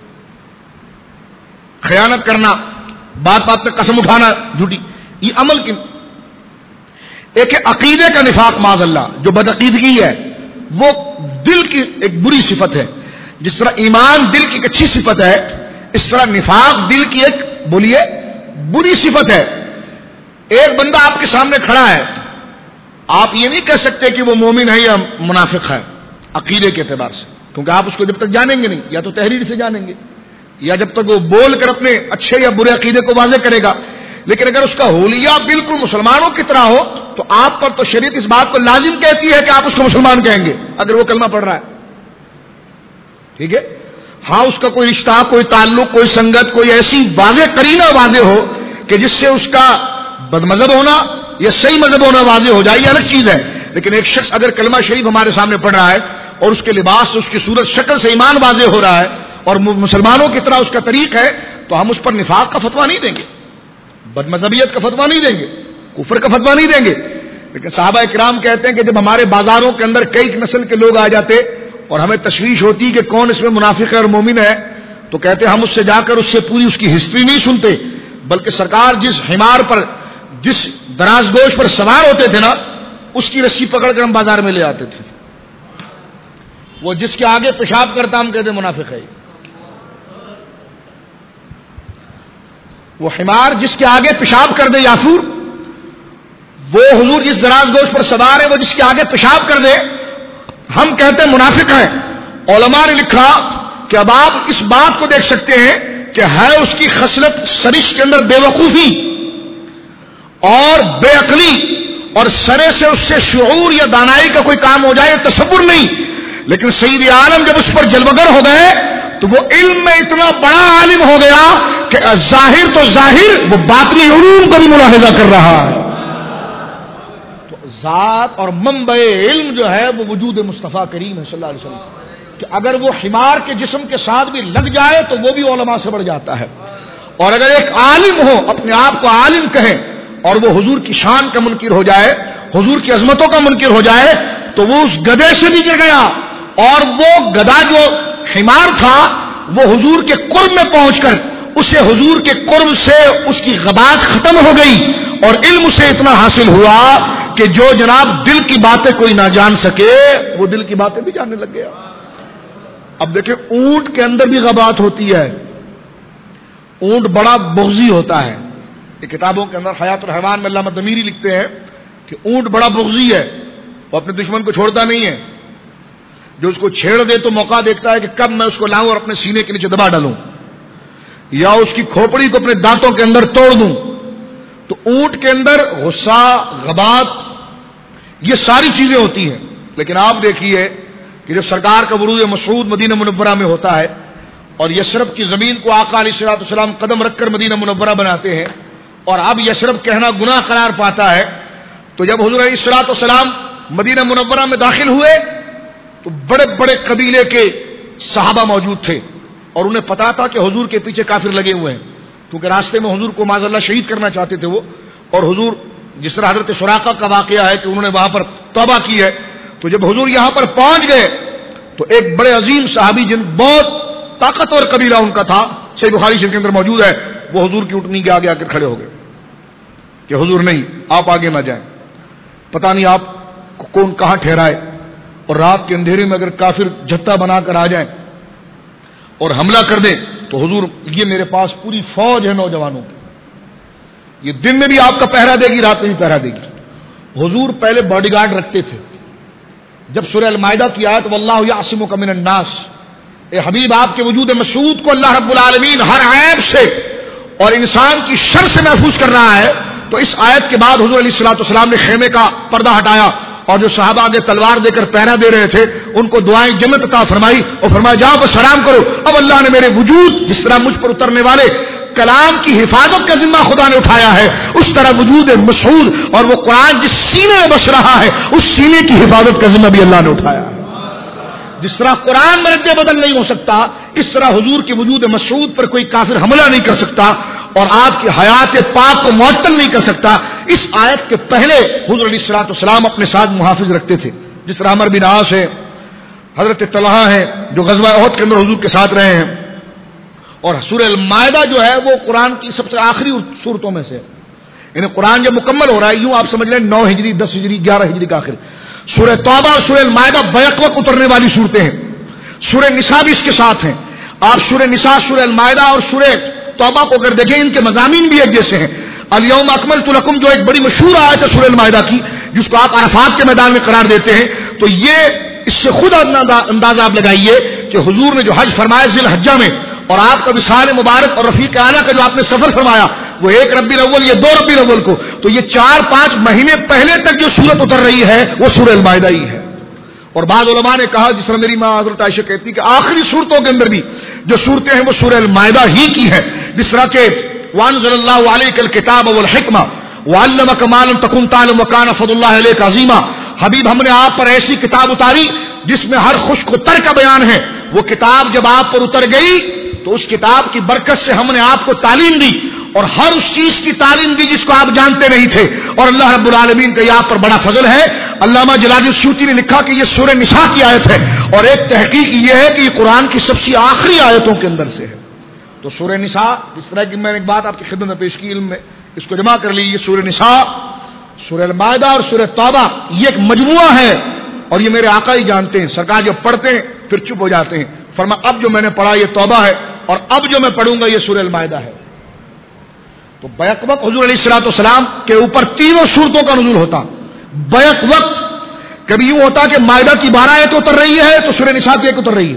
خیانت کرنا، بات بات پہ قسم اٹھانا جھوٹی، یہ عمل کی. ایک ہے عقیدے کا نفاق معاذ اللہ، جو بدعقیدگی ہے، وہ دل کی ایک بری صفت ہے. جس طرح ایمان دل کی ایک اچھی صفت ہے، اس طرح نفاق دل کی ایک بولیے بری صفت ہے. ایک بندہ آپ کے سامنے کھڑا ہے، آپ یہ نہیں کہہ سکتے کہ وہ مومن ہے یا منافق ہے عقیدے کے اعتبار سے، کیونکہ آپ اس کو جب تک جانیں گے نہیں، یا تو تحریر سے جانیں گے یا جب تک وہ بول کر اپنے اچھے یا برے عقیدے کو واضح کرے گا. لیکن اگر اس کا حلیہ بالکل مسلمانوں کی طرح ہو تو آپ پر تو شریعت اس بات کو لازم کہتی ہے کہ آپ اس کو مسلمان کہیں گے اگر وہ کلمہ پڑھ رہا ہے. ٹھیک ہے؟ ہاں اس کا کوئی رشتہ، کوئی تعلق، کوئی سنگت، کوئی ایسی واضح قرینہ واضح ہو کہ جس سے اس کا بد مذہب ہونا یا صحیح مذہب ہونا واضح ہو جائے، یہ الگ چیز ہے. لیکن ایک شخص اگر کلمہ شریف ہمارے سامنے پڑھ رہا ہے اور اس کے لباس سے، اس کی صورت شکل سے ایمان واضح ہو رہا ہے اور مسلمانوں کی طرح اس کا طریق ہے، تو ہم اس پر نفاق کا فتویٰ نہیں دیں گے، بد مذہبیت کا فتویٰ نہیں دیں گے، کفر کا فتویٰ نہیں دیں گے. لیکن صحابہ کرام کہتے ہیں کہ جب ہمارے بازاروں کے اندر کئی نسل کے لوگ آ جاتے اور ہمیں تشویش ہوتی کہ کون اس میں منافق ہے اور مومن ہے، تو کہتے ہم اس سے جا کر اس سے پوری اس کی ہسٹری نہیں سنتے، بلکہ سرکار جس حمار پر، جس دراز گوش پر سوار ہوتے تھے نا، اس کی رسی پکڑ کر ہم بازار میں لے آتے تھے. وہ جس کے آگے پیشاب کرتا ہم کہتے منافق ہے. وہ حمار جس کے آگے پیشاب کر دے، یافور، وہ حضور جس دراز گوش پر سوار ہے، وہ جس کے آگے پیشاب کر دے، ہم کہتے ہیں منافق ہے. علماء نے لکھا کہ اب آپ اس بات کو دیکھ سکتے ہیں کہ ہے اس کی خصلت سرش کے اندر بے وقوفی اور بے عقلی، اور سرے سے اس سے شعور یا دانائی کا کوئی کام ہو جائے تصور نہیں. لیکن سید عالم جب اس پر جلوگر ہو گئے تو وہ علم میں اتنا بڑا عالم ہو گیا کہ ظاہر تو ظاہر، وہ باطنی علوم کو بھی ملاحظہ کر رہا ہے. تو ذات اور منبع علم جو ہے وہ وجود مصطفیٰ کریم ہے صلی اللہ علیہ وسلم، کہ اگر وہ حمار کے جسم کے ساتھ بھی لگ جائے تو وہ بھی علماء سے بڑھ جاتا ہے. اور اگر ایک عالم ہو، اپنے آپ کو عالم کہے، اور وہ حضور کی شان کا منکر ہو جائے، حضور کی عظمتوں کا منکر ہو جائے، تو وہ اس گدھے سے نیچے گیا. اور وہ گدھا جو حمار تھا وہ حضور کے قرب میں پہنچ کر اسے حضور کے قرب سے اس کی غبات ختم ہو گئی، اور علم سے اتنا حاصل ہوا کہ جو جناب دل کی باتیں کوئی نہ جان سکے وہ دل کی باتیں بھی جاننے لگ گیا. اب دیکھیں اونٹ کے اندر بھی غبات ہوتی ہے. اونٹ بڑا بغضی ہوتا ہے. یہ کتابوں کے اندر حیات الحیوان میں علامہ دمیری لکھتے ہیں کہ اونٹ بڑا بغضی ہے، وہ اپنے دشمن کو چھوڑتا نہیں ہے. جو اس کو چھیڑ دے تو موقع دیکھتا ہے کہ کب میں اس کو لاؤں اور اپنے سینے کے نیچے دبا ڈالوں یا اس کی کھوپڑی کو اپنے دانتوں کے اندر توڑ دوں. تو اونٹ کے اندر غصہ، غبات، یہ ساری چیزیں ہوتی ہیں. لیکن آپ دیکھیے کہ جب سرکار کا ورود مسعود مدینہ منورہ میں ہوتا ہے اور یثرب کی زمین کو آقا علیہ الصلوۃ والسلام قدم رکھ کر مدینہ منورہ بناتے ہیں، اور اب یثرب کہنا گناہ قرار پاتا ہے، تو جب حضور علیہ الصلوۃ والسلام مدینہ منورہ میں داخل ہوئے تو بڑے بڑے قبیلے کے صحابہ موجود تھے، اور انہیں پتا تھا کہ حضور کے پیچھے کافر لگے ہوئے ہیں، کیونکہ راستے میں حضور کو معاذ اللہ شہید کرنا چاہتے تھے وہ. اور حضور جس طرح حضرت سراقہ کا واقعہ ہے کہ انہوں نے وہاں پر توبہ کی ہے، تو جب حضور یہاں پر پہنچ گئے تو ایک بڑے عظیم صحابی، جن بہت طاقتور قبیلہ ان کا تھا، صحیح بخاری شریف کے اندر موجود ہے، وہ حضور کی اونٹنی کے آگے آ کر کھڑے ہو گئے کہ حضور نہیں، آپ آگے نہ جائیں، پتہ نہیں آپ کو کون کہاں ٹھہرائے، اور رات کے اندھیرے میں اگر کافر جتھا بنا کر آ جائیں اور حملہ کر دیں تو حضور یہ میرے پاس پوری فوج ہے نوجوانوں کی، یہ دن میں بھی آپ کا پہرا دے گی، رات میں بھی پہرا دے گی۔ حضور پہلے باڈی گارڈ رکھتے تھے۔ جب سورہ المائدہ کی آیت واللہ یعصمک من الناس، اے حبیب آپ کے وجود مسعود کو اللہ رب العالمین ہر عیب سے اور انسان کی شر سے محفوظ کر رہا ہے، تو اس آیت کے بعد حضور علیہ الصلوۃ والسلام نے خیمے کا پردہ ہٹایا اور جو صحابہ آگے تلوار دے کر پہرا دے رہے تھے ان کو دعائیں جنت عطا فرمائی اور فرمایا جاؤ بس سلام کرو، اب اللہ نے میرے وجود جس طرح مجھ پر اترنے والے کلام کی حفاظت کا ذمہ خدا نے اٹھایا ہے، اس طرح وجود مسعود اور وہ قرآن جس سینے میں بس رہا ہے اس سینے کی حفاظت کا ذمہ بھی اللہ نے اٹھایا ہے۔ جس طرح قرآن میں رد بدل نہیں ہو سکتا، اس طرح حضور کے وجود مسعود پر کوئی کافر حملہ نہیں کر سکتا اور آپ کی حیات پاک کو معطل نہیں کر سکتا۔ اس آیت کے پہلے حضور علیہ الصلوۃ والسلام اپنے ساتھ محافظ رکھتے تھے، جس طرح عمر بن عاص ہے، حضرت طلحہ ہیں جو غزوہ احد کے اندر حضور کے ساتھ رہے ہیں، اور سورہ المائدہ جو ہے وہ قرآن کی سب سے آخری صورتوں میں سے، یعنی قرآن جب مکمل ہو رہا ہے یوں آپ سمجھ لیں نو ہجری، دس ہجری، گیارہ ہجری کا آخر۔ سورہ توبہ اور سورہ المائدہ بیک وقت اترنے والی صورتیں ہیں۔ سورہ نساء بھی اس کے ساتھ ہیں۔ آپ سورہ نساء، سورہ المائدہ اور سورہ توبہ کو اگر دیکھیں ان کے مضامین بھی ایک جیسے ہیں۔ الیوم اکملت لکم جو ایک بڑی مشہور آیت ہے سورہ المائدہ کی، جس کو آپ عرفات کے میدان میں قرار دیتے ہیں، تو یہ اس سے خود اندازہ آپ لگائیے کہ حضور نے جو حج فرمایا ذی الحجہ میں، اور آپ کا وصال مبارک اور رفیق اعلیٰ کا جو آپ نے سفر فرمایا وہ ایک ربیع الاول یا دو ربیع الاول کو، تو یہ چار پانچ مہینے پہلے تک جو سورت اتر رہی ہے وہ سورہ المائدہ ہی ہے۔ اور بعض علماء نے کہا، جس طرح میری ماں حضرت عائشہ کہتی کہ آخری صورتوں کے اندر بھی جو صورتیں ہیں وہ سورہ المائدہ ہی کی ہیں، جس طرح کہ وانزل اللہ علیک الکتاب والحکمہ وعلمک ما لم تکن تعلم وکان فضل اللہ علیک عظیما، حبیب ہم نے آپ پر ایسی کتاب اتاری جس میں ہر خشک و تر کا بیان ہے۔ وہ کتاب جب آپ پر اتر گئی تو اس کتاب کی برکت سے ہم نے آپ کو تعلیم دی اور ہر اس چیز کی تعلیم دی جس کو آپ جانتے نہیں تھے، اور اللہ رب العالمین کا یہ آپ پر بڑا فضل ہے۔ علامہ جلال السیوطی نے لکھا کہ یہ سورہ نساء کی آیت ہے، اور ایک تحقیق یہ ہے کہ یہ قرآن کی سب سے آخری آیتوں کے اندر سے ہے۔ تو سورہ نساء، جس طرح کی میں نے ایک بات آپ کی خدمت میں پیش کی، علم میں اس کو جمع کر لی، یہ سورہ نساء، سورہ المائدہ اور سورہ توبہ یہ ایک مجموعہ ہے، اور یہ میرے آقا ہی جانتے ہیں۔ سرکار جب پڑھتے ہیں پھر چپ ہو جاتے ہیں، فرما اب جو میں نے پڑھا یہ توبہ ہے اور اب جو میں پڑھوں گا یہ سورہ المائدہ ہے۔ تو بیک وقت حضور علیہ الصلوۃ والسلام کے اوپر تینوں صورتوں کا نزول ہوتا۔ بیک وقت کبھی یوں ہوتا کہ مائدہ کی بارہ آیت اتر رہی ہے تو سورہ نساء کی ایک اتر رہی ہے،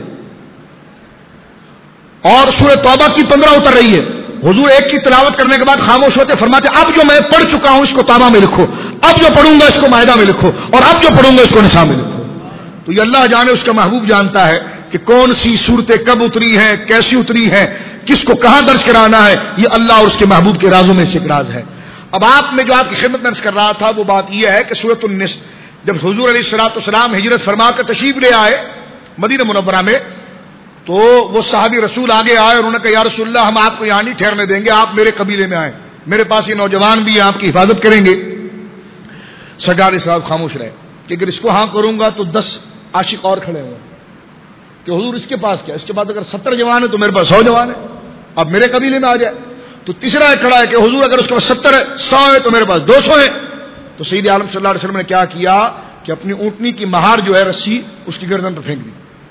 اور سورہ توبہ کی پندرہ اتر رہی ہے۔ حضور ایک کی تلاوت کرنے کے بعد خاموش ہوتے، فرماتے اب جو میں پڑھ چکا ہوں اس کو توبہ میں لکھو، اب جو پڑھوں گا اس کو مائدہ میں لکھو، اور اب جو پڑھوں گا اس کو نساء میں لکھو۔ تو یہ اللہ جانے اس کا محبوب جانتا ہے کہ کون سی صورتیں کب اتری ہیں، کیسی اتری ہیں، کس کو کہاں درج کرانا ہے، یہ اللہ اور اس کے محبوب کے رازوں میں سے ایک راز ہے۔ اب آپ میں جو آپ کی خدمت میں عرض کر رہا تھا وہ بات یہ ہے کہ سورۃ النساء جب حضور علیہ الصلوۃ والسلام ہجرت فرما کر تشریف لے آئے مدینہ منورہ میں، تو وہ صحابی رسول آگے آئے اور انہوں نے کہا یا رسول اللہ ہم آپ کو یہاں نہیں ٹھہرنے دیں گے، آپ میرے قبیلے میں آئیں، میرے پاس یہ نوجوان بھی ہیں، آپ کی حفاظت کریں گے۔ سرکار صاحب خاموش رہے کہ اگر اس کو ہاں کروں گا تو دس عاشق اور کھڑے ہوئے کہ حضور اس کے پاس کیا، اس کے بعد اگر ستر جوان ہے تو میرے پاس سو جوان ہے، اب میرے قبیلے میں آ جائے۔ تو تیسرا ایک کھڑا ہے کہ حضور اگر اس کے پاس ستر ہے، سو ہے تو میرے پاس دو سو ہے۔ تو سید عالم صلی اللہ علیہ وسلم نے کیا کیا کہ اپنی اونٹنی کی مہار جو ہے رسی اس کی گردن پر پھینک دی۔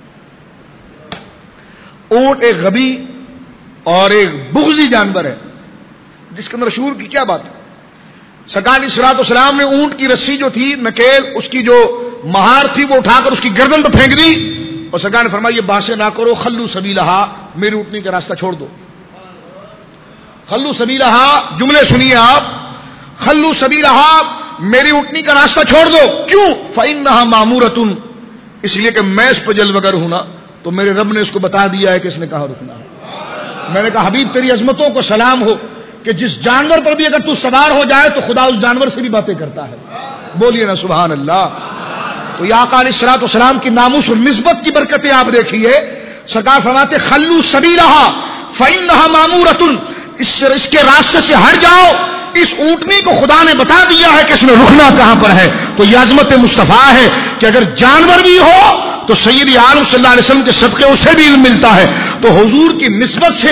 اونٹ ایک غبی اور ایک بغضی جانور ہے جس کے اندر شعور کی کیا بات ہے۔ سرکار علیہ الصلوۃ والسلام نے اونٹ کی رسی جو تھی، نکیل اس کی جو مہار تھی وہ اٹھا کر اس کی گردن پر پھینک دی، اور سرکار نے فرمایا یہ باتیں نہ کرو، خلو سبیلہا، میری اونٹنی کا راستہ چھوڑ دو۔ خلو سبیلہا جملے سنیے آپ، خلو سبیلہا میری اونٹنی کا راستہ چھوڑ دو۔ کیوں؟ فإنہا مامورۃ، اس لیے کہ میں اس پہ جلوگر ہوں نا، تو میرے رب نے اس کو بتا دیا ہے کہ اس نے کہاں رکنا ہے۔ میں نے کہا حبیب تیری عظمتوں کو سلام ہو کہ جس جانور پر بھی اگر تو سوار ہو جائے تو خدا اس جانور سے بھی باتیں کرتا ہے۔ بولیے نا سبحان اللہ۔ تو یا آقا علیہ الصلوۃ والسلام کی ناموس اور نسبت کی برکتیں آپ دیکھیے۔ سرکار فرماتے خلو سبیلہا فإنہا مامورۃ، اس اس کے راستے سے ہٹ جاؤ، اس اونٹنی کو خدا نے بتا دیا ہے کہ اس میں رکنا کہاں پر ہے۔ تو یہ عظمت مصطفیٰ ہے کہ اگر جانور بھی ہو تو سید عالم صلی اللہ علیہ وسلم کے صدقے اسے بھی علم ملتا ہے۔ تو حضور کی نسبت سے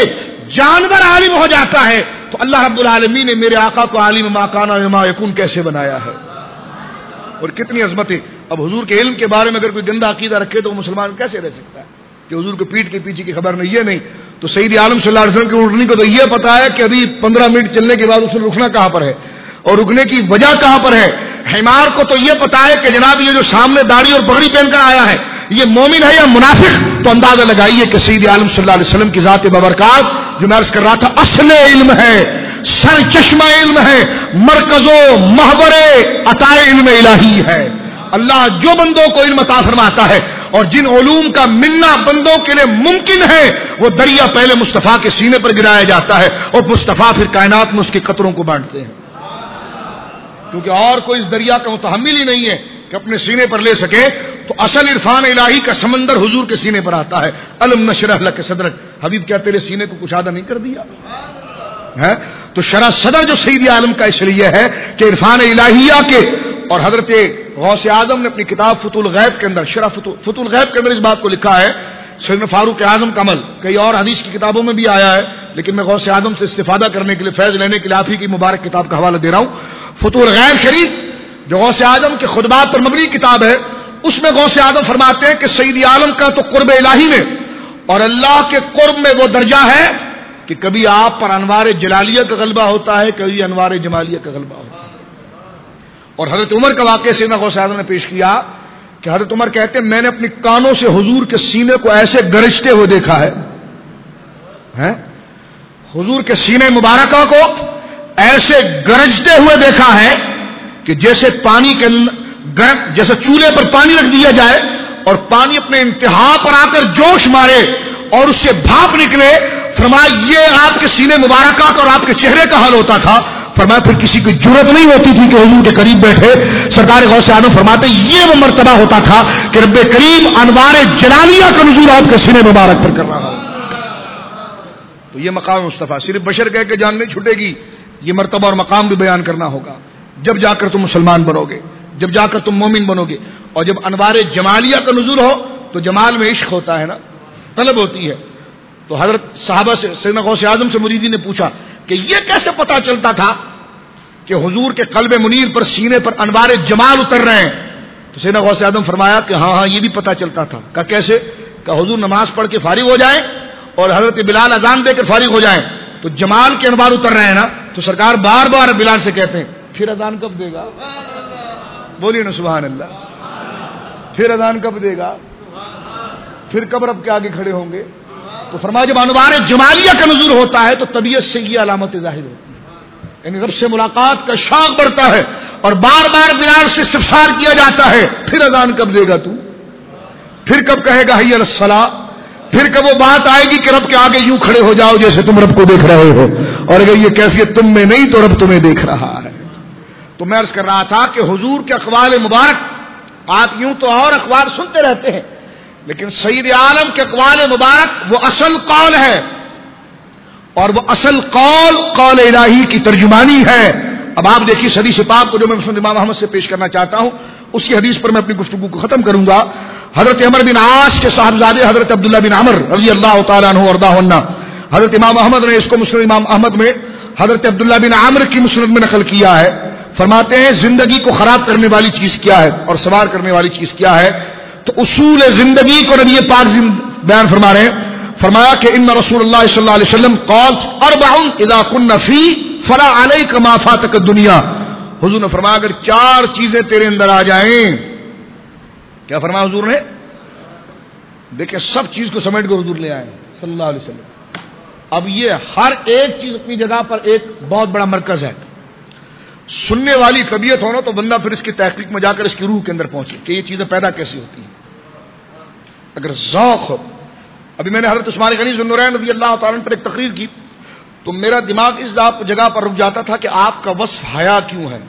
جانور عالم ہو جاتا ہے تو اللہ رب العالمین نے میرے آقا کو عالم ما کان و ما یکون کیسے بنایا ہے، اور کتنی عظمت ہے۔ اب حضور کے علم کے بارے میں اگر کوئی گندا عقیدہ رکھے تو وہ مسلمان کیسے رہ سکتا ہے کہ حضور کو پیٹ کے پیچھے کی خبر نہیں، یہ نہیں تو سید عالم صلی اللہ علیہ وسلم کی اٹھنے کو تو یہ پتا ہے کہ ابھی پندرہ منٹ چلنے کے بعد اس نے رکنا کہاں پر ہے اور رکنے کی وجہ کہاں پر ہے۔ حمار کو تو یہ پتا ہے کہ جناب یہ جو سامنے داڑھی اور پگڑی پہن کر آیا ہے یہ مومن ہے یا منافق، تو اندازہ لگائیے کہ سید عالم صلی اللہ علیہ وسلم کی ذات بابرکات جو میں عرض کر رہا تھا اصل علم ہے، سر چشمہ علم ہے، مرکز و محور عطائے علم الہی ہے۔ اللہ جو بندوں کو علم عطا فرماتا ہے اور جن علوم کا ملنا بندوں کے لیے ممکن ہے وہ دریا پہلے مصطفیٰ کے سینے پر گرایا جاتا ہے اور مصطفیٰ پھر کائنات میں اس کے قطروں کو بانٹتے ہیں، کیونکہ اور کوئی اس دریا کا متحمل ہی نہیں ہے کہ اپنے سینے پر لے سکے۔ تو اصل عرفان الہی کا سمندر حضور کے سینے پر آتا ہے۔ الم نشرح لک صدرک، حبیب کیا تیرے سینے کو کشادہ نہیں کر دیا ہے؟ تو شرح صدر جو سید عالم کا اس لیے ہے کہ عرفان الہیہ کے، اور حضرت غوث اعظم نے اپنی کتاب فتح الغیب کے اندر شرح فتح الغیب کے اندر اس بات کو لکھا ہے، سیدنا فاروق اعظم کا عمل کئی اور حدیث کی کتابوں میں بھی آیا ہے لیکن میں غوث اعظم سے استفادہ کرنے کے لیے، فیض لینے کے لیے آپ ہی کی مبارک کتاب کا حوالہ دے رہا ہوں۔ فتح الغیب شریف جو غوث اعظم کے خطبات پر مبنی کتاب ہے، اس میں غوث اعظم فرماتے ہیں کہ سید عالم کا تو قرب الہی میں اور اللہ کے قرب میں وہ درجہ ہے کہ کبھی آپ پر انوار جلالیہ کا غلبہ ہوتا ہے، کبھی انوار جمالیہ کا غلبہ ہوتا ہے۔ اور حضرت عمر کا واقعہ سیدنا غوث اعظم نے پیش کیا کہ حضرت عمر کہتے ہیں میں نے اپنی کانوں سے حضور کے سینے کو ایسے گرجتے ہوئے دیکھا ہے، حضور کے سینے مبارکہ کو ایسے گرجتے ہوئے دیکھا ہے کہ جیسے پانی کے جیسے چولہے پر پانی رکھ دیا جائے اور پانی اپنے انتہا پر آ کر جوش مارے اور اس سے بھاپ نکلے۔ فرمایا یہ آپ کے سینے مبارکہ کا اور آپ کے چہرے کا حال ہوتا تھا۔ فرمایا پھر کسی کی جرت نہیں ہوتی تھی کہ حضور کے قریب بیٹھے۔ سرکار غوث اعظم فرماتے یہ وہ مرتبہ ہوتا تھا کہ رب کریم انوار جلالیہ کا نزول آپ کے سینے مبارک پر کر رہا ہو۔ تو یہ مقام مصطفیٰ صرف بشر کہہ کے جان نہیں چھوٹے گی، یہ مرتبہ اور مقام بھی بیان کرنا ہوگا۔ جب جا کر تم مسلمان بنو گے، جب جا کر تم مومن بنو گے، اور جب انوار جمالیہ کا نزول ہو تو جمال میں عشق ہوتا ہے نا، طلب ہوتی ہے۔ تو حضرت صحابہ سے سیدنا غوث اعظم سے مریدی نے پوچھا کہ یہ کیسے پتا چلتا تھا کہ حضور کے قلب منیر پر سینے پر انوار جمال اتر رہے ہیں؟ تو سیدنا غوث اعظم فرمایا کہ ہاں ہاں یہ بھی پتا چلتا تھا۔ کہا کیسے؟ کہ حضور نماز پڑھ کے فارغ ہو جائیں اور حضرت بلال اذان دے کر فارغ ہو جائیں تو جمال کے انوار اتر رہے ہیں نا، تو سرکار بار بار بلال سے کہتے ہیں پھر اذان کب دے گا؟ بولیے نا سبحان اللہ۔ پھر اذان کب دے گا؟ پھر کب رب کے آگے کھڑے ہوں گے؟ تو فرمایا جب انوار جمالیہ کا نزول ہوتا ہے تو طبیعت سے یہ علامت ظاہر ہوتی ہے، یعنی رب سے ملاقات کا شوق بڑھتا ہے اور بار بار بلال سے استفسار کیا جاتا ہے پھر اذان کب دے گا تو؟ پھر کب کہے گا حی علی الصلاۃ؟ پھر کب وہ بات آئے گی کہ رب کے آگے یوں کھڑے ہو جاؤ جیسے تم رب کو دیکھ رہے ہو، اور اگر یہ کیفیت تم میں نہیں تو رب تمہیں دیکھ رہا ہے۔ تو میں عرض کر رہا تھا کہ حضور کے اقوال مبارک آپ یوں تو اور اخبار سنتے رہتے ہیں لیکن سید عالم کے اقوال مبارک وہ اصل قول ہے، اور وہ اصل قول قول الہی کی ترجمانی ہے۔ اب آپ دیکھیے حدیث پاک کو جو میں مسند امام احمد سے پیش کرنا چاہتا ہوں، اسی حدیث پر میں اپنی گفتگو کو ختم کروں گا۔ حضرت عمر بن عاص کے صاحبزادے حضرت عبداللہ بن عمر رضی اللہ تعالیٰ عنہ وارضاہ عنہ، حضرت امام احمد نے اس کو مسند امام احمد میں حضرت عبداللہ بن عمر کی مسند میں نقل کیا ہے۔ فرماتے ہیں زندگی کو خراب کرنے والی چیز کیا ہے اور سوار کرنے والی چیز کیا ہے؟ تو اصول زندگی کو نبی پاک بیان فرما رہے ہیں۔ فرمایا کہ ان رسول اللہ صلی اللہ علیہ وسلم قال اربع اذا كن في فلا عليك ما فاتك الدنيا۔ حضور نے فرمایا اگر چار چیزیں تیرے اندر آ جائیں، کیا فرمایا حضور نے؟ دیکھیں سب چیز کو سمیٹ کر حضور لے آئے صلی اللہ علیہ وسلم۔ اب یہ ہر ایک چیز اپنی جگہ پر ایک بہت بڑا مرکز ہے۔ سننے والی طبیعت ہونا تو بندہ پھر اس کی تحقیق میں جا کر اس کی روح کے اندر پہنچے کہ یہ چیزیں پیدا کیسی ہوتی ہیں۔ اگر ذوق ہو، ابھی میں نے حضرت عثمان غنی ذو النورین رضی اللہ تعالیٰ پر ایک تقریر کی تو میرا دماغ اس جگہ پر رک جاتا تھا کہ آپ کا وصف حیا کیوں ہے،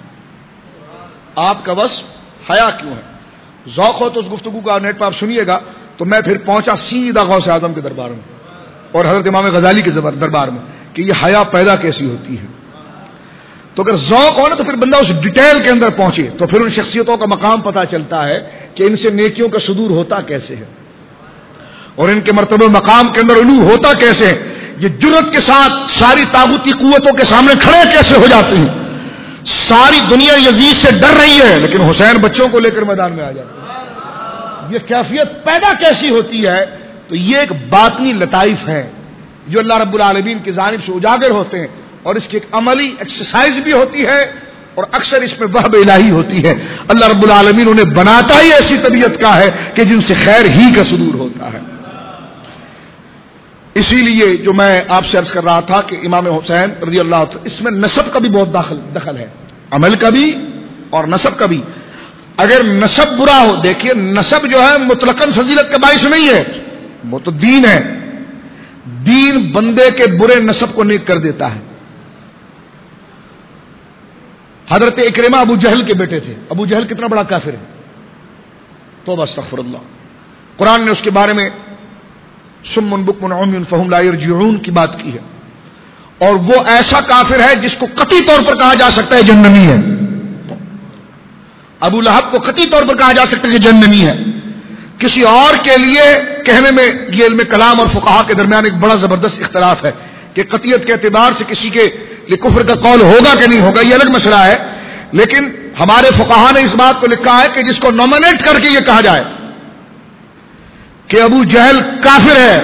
آپ کا وصف حیا کیوں ہے۔ ذوق ہو تو اس گفتگو کا نیٹ پر آپ سنیے گا۔ تو میں پھر پہنچا سیدھا غوث اعظم کے دربار میں اور حضرت امام غزالی کے دربار میں کہ یہ حیا پیدا کیسی ہوتی ہے۔ تو اگر ذوق ہو نا تو پھر بندہ اس ڈیٹیل کے اندر پہنچے تو پھر ان شخصیتوں کا مقام پتہ چلتا ہے کہ ان سے نیکیوں کا صدور ہوتا کیسے ہے اور ان کے مرتبہ مقام کے اندر علو ہوتا کیسے ہے۔ یہ جرأت کے ساتھ ساری طاغوتی قوتوں کے سامنے کھڑے کیسے ہو جاتے ہیں. ساری دنیا یزید سے ڈر رہی ہے لیکن حسین بچوں کو لے کر میدان میں آ جاتے ہیں. یہ کیفیت پیدا کیسی ہوتی ہے؟ تو یہ ایک باطنی لطائف ہے جو اللہ رب العالمین کی جانب سے اجاگر ہوتے ہیں، اور اس کی ایک عملی ایکسرسائز بھی ہوتی ہے، اور اکثر اس میں وہب الہی ہوتی ہے. اللہ رب العالمین انہیں بناتا ہی ایسی طبیعت کا ہے کہ جن سے خیر ہی کا صدور ہوتا ہے. اسی لیے جو میں آپ سے عرض کر رہا تھا کہ امام حسین رضی اللہ عنہ اس میں نسب کا بھی بہت داخل دخل ہے، عمل کا بھی اور نسب کا بھی. اگر نسب برا ہو، دیکھیے نسب جو ہے مطلقاً فضیلت کا باعث نہیں ہے، وہ تو دین ہے. دین بندے کے برے نسب کو نیک کر دیتا ہے. حضرت اکرمہ ابو جہل کے بیٹے تھے. ابو جہل کتنا بڑا کافر ہے، توبہ استغفر اللہ. قرآن نے اس کے بارے میں صم بکم عمی فہم لا یرجعون کی بات کی ہے، اور وہ ایسا کافر ہے جس کو قطعی طور پر کہا جا سکتا ہے جہنمی ہے. ابو لہب کو قطعی طور پر کہا جا سکتا ہے کہ جہنمی ہے. کسی اور کے لیے کہنے میں یہ علم کلام اور فقہا کے درمیان ایک بڑا زبردست اختلاف ہے کہ قطعیت کے اعتبار سے کسی کے لیے کفر کا قول ہوگا کہ نہیں ہوگا، یہ الگ مسئلہ ہے. لیکن ہمارے فقہا نے اس بات کو لکھا ہے کہ جس کو نومینیٹ کر کے یہ کہا جائے کہ ابو جہل کافر ہے،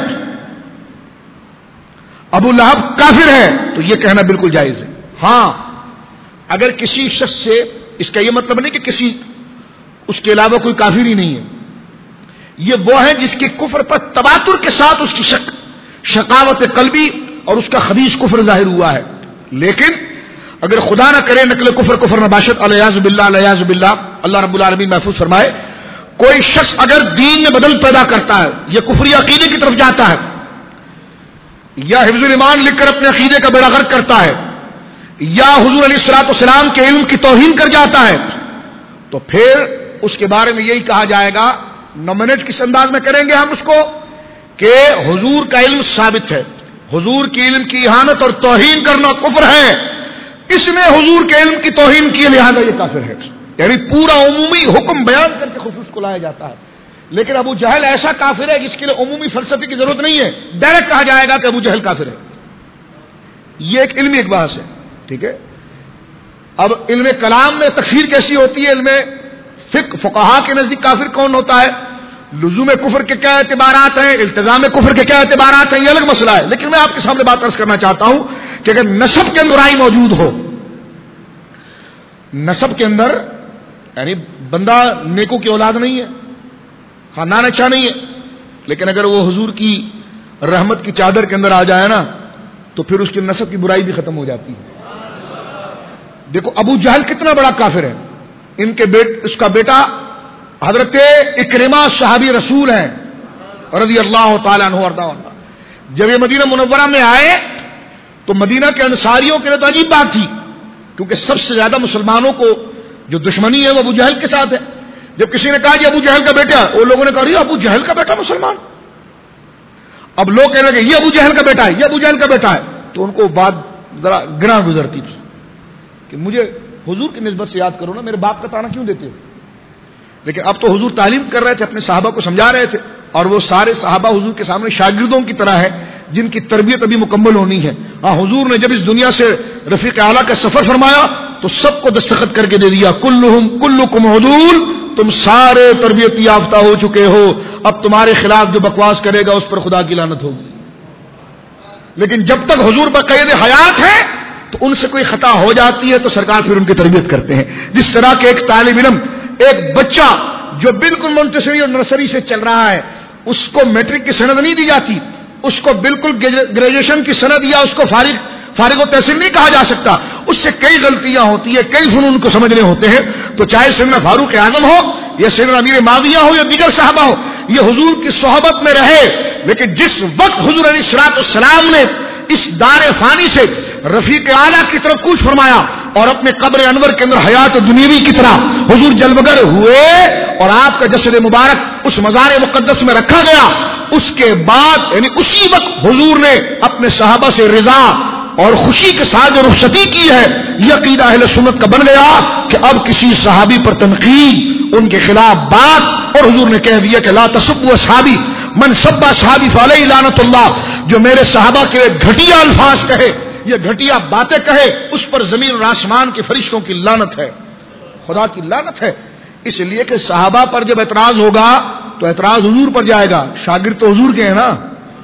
ابو لہب کافر ہے، تو یہ کہنا بالکل جائز ہے. ہاں اگر کسی شخص سے، اس کا یہ مطلب نہیں کہ کسی اس کے علاوہ کوئی کافر ہی نہیں ہے، یہ وہ ہے جس کے کفر پر تباتر کے ساتھ اس کی شک شقاوت قلبی اور اس کا خبیث کفر ظاہر ہوا ہے. لیکن اگر خدا نہ کرے نقل کفر کفر نباشت الیاذ باللہ الیاذ باللہ، اللہ رب العالمین محفوظ فرمائے، کوئی شخص اگر دین میں بدل پیدا کرتا ہے یا کفری عقیدے کی طرف جاتا ہے یا حفظ الایمان لکھ کر اپنے عقیدے کا بیڑا غرق کرتا ہے یا حضور علیہ الصلوۃ والسلام کے علم کی توہین کر جاتا ہے، تو پھر اس کے بارے میں یہی کہا جائے گا، نومینیٹ کس انداز میں کریں گے ہم اس کو، کہ حضور کا علم ثابت ہے، حضور کی علم کی اہانت اور توہین کرنا کفر ہے، اس نے حضور کے علم کی توہین کی لہذا یہ کافر ہے. یعنی پورا عمومی حکم بیان کر کے خصوص کو لایا جاتا ہے. لیکن ابو جہل ایسا کافر ہے جس کے لیے عمومی فلسفے کی ضرورت نہیں ہے، ڈائریکٹ کہا جائے گا کہ ابو جہل کافر ہے. یہ ایک علمی ایک بحث ہے، ٹھیک ہے. اب علم کلام میں تکفیر کیسی ہوتی ہے، علم فقہ فقہا کے نزدیک کافر کون ہوتا ہے، لزوم کفر کے کیا اعتبارات ہیں، التزام کفر کے کیا اعتبارات ہیں، یہ الگ مسئلہ ہے. لیکن میں آپ کے سامنے بات عرض کرنا چاہتا ہوں کہ اگر نسب کے اندر برائی موجود ہو، نسب کے اندر یعنی بندہ نیکوں کی اولاد نہیں ہے، خاندان اچھا نہیں ہے، لیکن اگر وہ حضور کی رحمت کی چادر کے اندر آ جائے نا تو پھر اس کی نسب کی برائی بھی ختم ہو جاتی ہے. دیکھو ابو جہل کتنا بڑا کافر ہے، ان کے بیٹ اس کا بیٹا حضرت اکرمہ صحابی رسول ہیں رضی اللہ تعالیٰ عنہ وارضاہ. جب یہ مدینہ منورہ میں آئے تو مدینہ کے انصاریوں کے لیے تو عجیب بات تھی، کیونکہ سب سے زیادہ مسلمانوں کو جو دشمنی ہے وہ ابو جہل کے ساتھ ہے. جب کسی نے کہا کہ ابو جہل کا بیٹا، وہ لوگوں نے کہا یہ ابو جہل کا بیٹا مسلمان. اب لوگ کہنے لگے یہ ابو جہل کا بیٹا ہے، یہ ابو جہل کا بیٹا ہے، تو ان کو بات ذرا گراں گزرتی تھی کہ مجھے حضور کی نسبت سے یاد کرو نا، میرے باپ کا تانا کیوں دیتے ہو. لیکن اب تو حضور تعلیم کر رہے تھے، اپنے صحابہ کو سمجھا رہے تھے، اور وہ سارے صحابہ حضور کے سامنے شاگردوں کی طرح ہے جن کی تربیت ابھی مکمل ہونی ہے. ہاں حضور نے جب اس دنیا سے رفیق اعلیٰ کا سفر فرمایا تو سب کو دستخط کر کے دے دیا، کلہم کلکم عدول، تم سارے تربیت یافتہ ہو چکے ہو، اب تمہارے خلاف جو بکواس کرے گا اس پر خدا کی لعنت ہوگی. لیکن جب تک حضور پر قید حیات ہے تو ان سے کوئی خطا ہو جاتی ہے تو سرکار پھر ان کی تربیت کرتے ہیں. جس طرح کہ ایک طالب علم، ایک بچہ جو بالکل مونٹیسری اور نرسری سے چل رہا ہے، اس کو میٹرک کی سند نہیں دی جاتی، اس کو بالکل گریجویشن کی سند یا اس کو فارغ فارغ و تحصیل نہیں کہا جا سکتا. اس سے کئی غلطیاں ہوتی ہیں، کئی فنون کو سمجھنے ہوتے ہیں. تو چاہے سیدنا فاروق اعظم ہو یا سیدنا امیر معاویہ ہو یا دیگر صحابہ ہو، یہ حضور کی صحبت میں رہے. لیکن جس وقت حضور علیہ الصلوۃ والسلام نے اس دار فانی سے رفیق اعلیٰ کی طرف کوچ فرمایا اور اپنے قبر انور کے اندر حیات دنیوی کی طرح حضور جلوگر ہوئے اور آپ کا جسد مبارک اس مزار مقدس میں رکھا گیا، اس کے بعد یعنی اسی وقت حضور نے اپنے صحابہ سے رضا اور خوشی کے ساتھ جو رخصتی کی ہے، یہ عقیدہ اہل سنت کا بن گیا کہ اب کسی صحابی پر تنقید، ان کے خلاف بات، اور حضور نے کہہ دیا کہ لا تسبوا اصحابی، من سب اصحابی فعلیہ لعنت اللہ، جو میرے صحابہ کے گھٹیا الفاظ کہے، یہ گھٹیا باتیں کہے، اس پر زمین اور آسمان کے فرشتوں کی لعنت ہے، خدا کی لعنت ہے. اس لیے کہ صحابہ پر جب اعتراض ہوگا تو اعتراض حضور پر جائے گا. شاگرد تو حضور کے ہیں نا.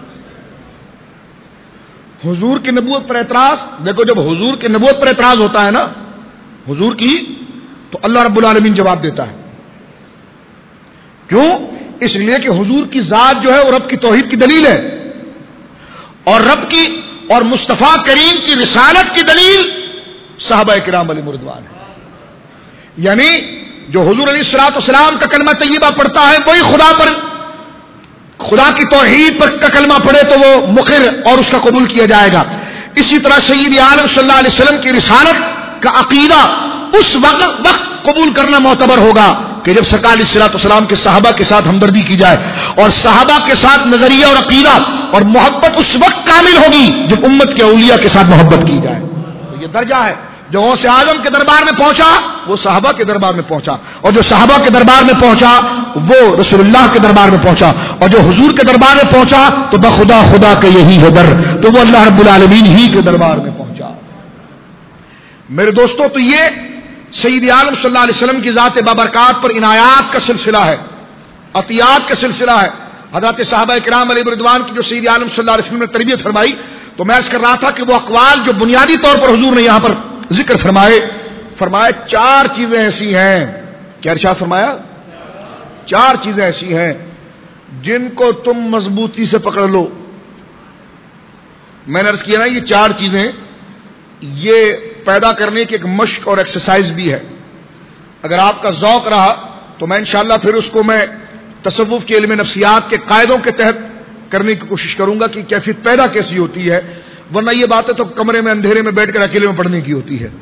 حضور کی نبوت پر اعتراض، دیکھو جب حضور کی نبوت پر اعتراض ہوتا ہے نا حضور کی، تو اللہ رب العالمین جواب دیتا ہے. کیوں؟ اس لیے کہ حضور کی ذات جو ہے وہ رب کی توحید کی دلیل ہے، اور رب کی اور مصطفیٰ کریم کی رسالت کی دلیل صحابہ کرام علیہ رضوان ہے. یعنی جو حضور علیہ الصلوۃ والسلام کا کلمہ طیبہ پڑھتا ہے وہی خدا پر، خدا کی توحید پر کا کلمہ پڑھے تو وہ مقر اور اس کا قبول کیا جائے گا. اسی طرح سید عالم صلی اللہ علیہ وسلم کی رسالت کا عقیدہ اس وقت وقت قبول کرنا معتبر ہوگا کہ جب سرکار علیہ الصلوۃ والسلام کے صحابہ کے ساتھ ہمدردی کی جائے، اور صحابہ کے ساتھ نظریہ اور عقیدہ اور محبت اس وقت کامل ہوگی جب امت کے اولیاء کے ساتھ محبت کی جائے. تو یہ درجہ ہے جو غوث اعظم کے دربار میں پہنچا وہ صحابہ کے دربار میں پہنچا، اور جو صحابہ کے دربار میں پہنچا وہ رسول اللہ کے دربار میں پہنچا، اور جو حضور کے دربار میں پہنچا تو بخدا خدا کے یہی ہے در، تو وہ اللہ رب العالمین ہی کے دربار میں پہنچا. میرے دوستو، تو یہ سید عالم صلی اللہ علیہ وسلم کی ذات بابرکات پر عنایات کا سلسلہ ہے، عطیات کا سلسلہ ہے. حضرات صحابہ کرام علیہ رضوان کی جو سید عالم صلی اللہ علیہ وسلم نے تربیت فرمائی، تو میں عرض کر رہا تھا کہ وہ اقوال جو بنیادی طور پر حضور نے یہاں پر ذکر فرمائے فرمائے چار چیزیں ایسی ہیں. کیا ارشاد فرمایا؟ چار چیزیں ایسی ہیں جن کو تم مضبوطی سے پکڑ لو. میں نے عرض کیا نا یہ چار چیزیں یہ پیدا کرنے کی ایک مشق اور ایکسرسائز بھی ہے. اگر آپ کا ذوق رہا تو میں انشاءاللہ پھر اس کو میں تصوف کے علم نفسیات کے قاعدوں کے تحت کرنے کی کوشش کروں گا کہ کیفیت پیدا کیسی ہوتی ہے، ورنہ یہ باتیں تو کمرے میں اندھیرے میں بیٹھ کر اکیلے میں پڑھنے کی ہوتی ہے.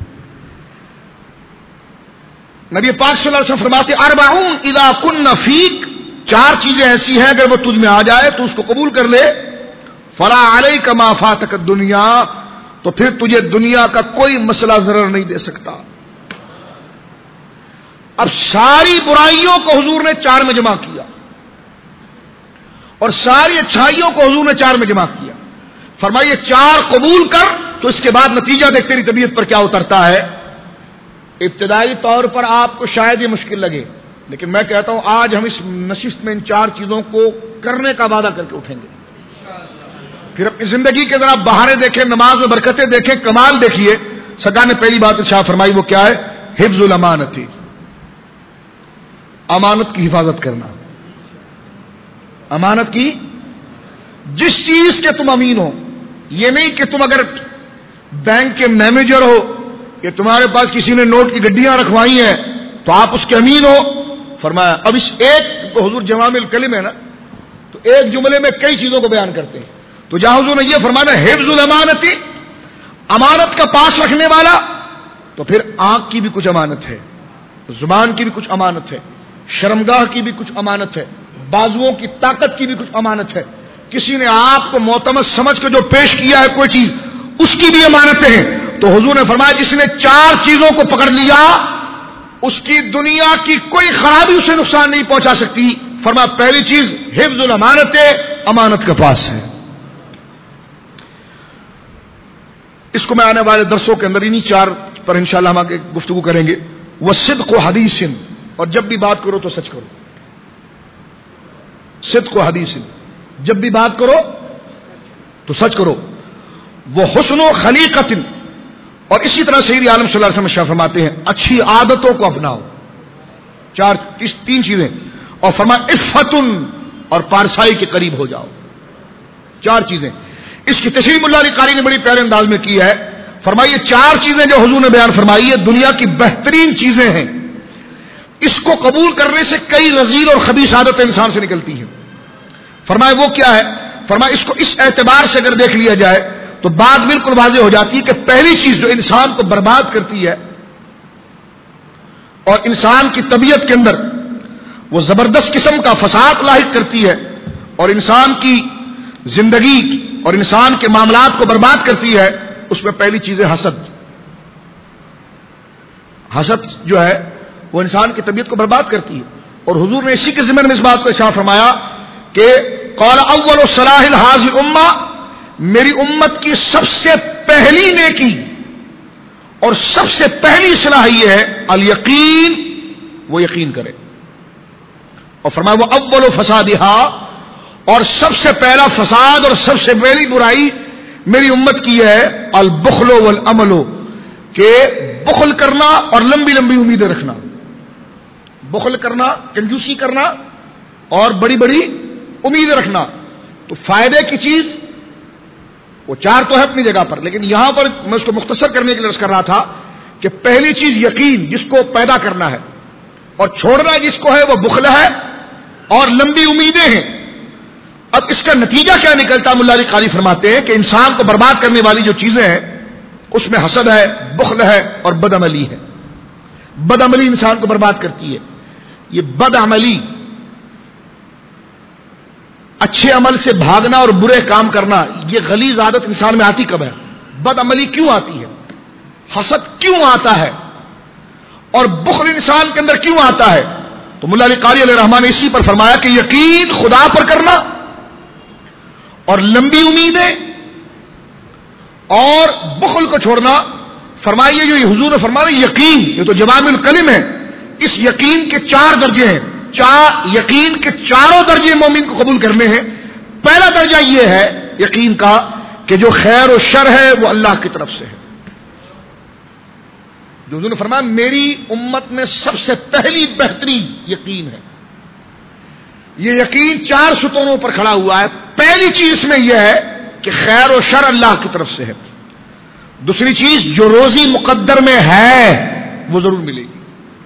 نبی پاک صلی اللہ علیہ وسلم فرماتے اربعون اذا کن فیک، چار چیزیں ایسی ہیں اگر وہ تجھ میں آ جائے تو اس کو قبول کر لے. فلا علیک ما فاتک الدنیا، تو پھر تجھے دنیا کا کوئی مسئلہ ضرر نہیں دے سکتا. اب ساری برائیوں کو حضور نے چار میں جمع کیا اور ساری اچھائیوں کو حضور نے چار میں جمع کیا. فرمائیے چار قبول کر تو اس کے بعد نتیجہ دیکھ تیری طبیعت پر کیا اترتا ہے. ابتدائی طور پر آپ کو شاید یہ مشکل لگے، لیکن میں کہتا ہوں آج ہم اس نشست میں ان چار چیزوں کو کرنے کا وعدہ کر کے اٹھیں گے. پھر اپنی زندگی کے ذرا بہاریں دیکھیں، نماز میں برکتیں دیکھیں، کمال دیکھیے. سرکار نے پہلی بات ارشاد فرمائی وہ کیا ہے؟ حفظ الامانت، امانت کی حفاظت کرنا. امانت کی، جس چیز کے تم امین ہو، یہ نہیں کہ تم اگر بینک کے مینیجر ہو کہ تمہارے پاس کسی نے نوٹ کی گڈیاں رکھوائی ہیں تو آپ اس کے امین ہو. فرمایا اب اس ایک کو حضور جوامع الکلم ہے نا، تو ایک جملے میں کئی چیزوں کو بیان کرتے ہیں. تو جہاں حضور نے یہ فرمانا حفظ الامانت، امانت کا پاس رکھنے والا، تو پھر آنکھ کی بھی کچھ امانت ہے، زبان کی بھی کچھ امانت ہے، شرمگاہ کی بھی کچھ امانت ہے، بازوؤں کی طاقت کی بھی کچھ امانت ہے. کسی نے آپ کو معتمد سمجھ کے جو پیش کیا ہے کوئی چیز، اس کی بھی امانتیں ہیں. تو حضور نے فرمایا جس نے چار چیزوں کو پکڑ لیا اس کی دنیا کی کوئی خرابی اسے نقصان نہیں پہنچا سکتی. فرمایا پہلی چیز حفظ الامانت، امانت کا پاس ہے. اس کو میں آنے والے درسوں کے اندر انہی چار پر انشاءاللہ ہم آگے گفتگو کریں گے. والصدق حدیث، اور جب بھی بات کرو تو سچ کرو. صدق حدیث، جب بھی بات کرو تو سچ کرو. وہ حسن و خلیقت، اور اسی طرح سید عالم صلی اللہ علیہ وسلم شاہ فرماتے ہیں اچھی عادتوں کو اپناؤ. چار تین چیزیں. اور فرمایا عفت، اور پارسائی کے قریب ہو جاؤ. چار چیزیں. اس کی تشریح اللہ علی قاری نے بڑی پیارے انداز میں کی ہے. فرمائیے چار چیزیں جو حضور نے بیان فرمائی ہے دنیا کی بہترین چیزیں ہیں. اس کو قبول کرنے سے کئی رذیل اور خبیث عادتیں انسان سے نکلتی ہیں. فرمایا وہ کیا ہے؟ فرمایا اس کو اس اعتبار سے اگر دیکھ لیا جائے تو بات بالکل واضح ہو جاتی ہے کہ پہلی چیز جو انسان کو برباد کرتی ہے اور انسان کی طبیعت کے اندر وہ زبردست قسم کا فساد لاحق کرتی ہے اور انسان کی زندگی اور انسان کے معاملات کو برباد کرتی ہے، اس میں پہلی چیز ہے حسد. حسد جو ہے وہ انسان کی طبیعت کو برباد کرتی ہے. اور حضور نے اسی کے ضمن میں اس بات کو ارشاد فرمایا کہ قال اول صلاح هذه الامه میری امت کی سب سے پہلی نیکی اور سب سے پہلی اصلاح یہ ہے الیقین، وہ یقین کرے. اور فرمایا وہ اول فسادھا، اور سب سے پہلا فساد اور سب سے پہلی برائی میری امت کی ہے البخل والامل، کہ بخل کرنا اور لمبی لمبی امیدیں رکھنا. بخل کرنا، کنجوسی کرنا اور بڑی بڑی امیدیں رکھنا. تو فائدے کی چیز وہ چار تو ہے اپنی جگہ پر، لیکن یہاں پر میں اس کو مختصر کرنے کے لیے عرض کر رہا تھا کہ پہلی چیز یقین جس کو پیدا کرنا ہے، اور چھوڑنا جس کو ہے وہ بخل ہے اور لمبی امیدیں ہیں. اب اس کا نتیجہ کیا نکلتا؟ ملا علی قاری فرماتے ہیں کہ انسان کو برباد کرنے والی جو چیزیں ہیں اس میں حسد ہے، بخل ہے اور بد عملی ہے. بد عملی انسان کو برباد کرتی ہے. یہ بد عملی، اچھے عمل سے بھاگنا اور برے کام کرنا، یہ غلیظ عادت انسان میں آتی کب ہے؟ بد عملی کیوں آتی ہے؟ حسد کیوں آتا ہے؟ اور بخل انسان کے اندر کیوں آتا ہے؟ تو ملا علی قاری علیہ الرحمٰن نے اسی پر فرمایا کہ یقین خدا پر کرنا اور لمبی امیدیں اور بخل کو چھوڑنا. فرمائیے جو یہ حضور نے فرمایا یقین، یہ تو جوامع الکلم ہے، اس یقین کے چار درجے ہیں. چار یقین کے چاروں درجے مومن کو قبول کرنے ہیں. پہلا درجہ یہ ہے یقین کا کہ جو خیر و شر ہے وہ اللہ کی طرف سے ہے. جو حضور نے فرمایا میری امت میں سب سے پہلی بہتری یقین ہے. یہ یقین چار ستونوں پر کھڑا ہوا ہے. پہلی چیز اس میں یہ ہے کہ خیر و شر اللہ کی طرف سے ہے. دوسری چیز جو روزی مقدر میں ہے وہ ضرور ملے گی.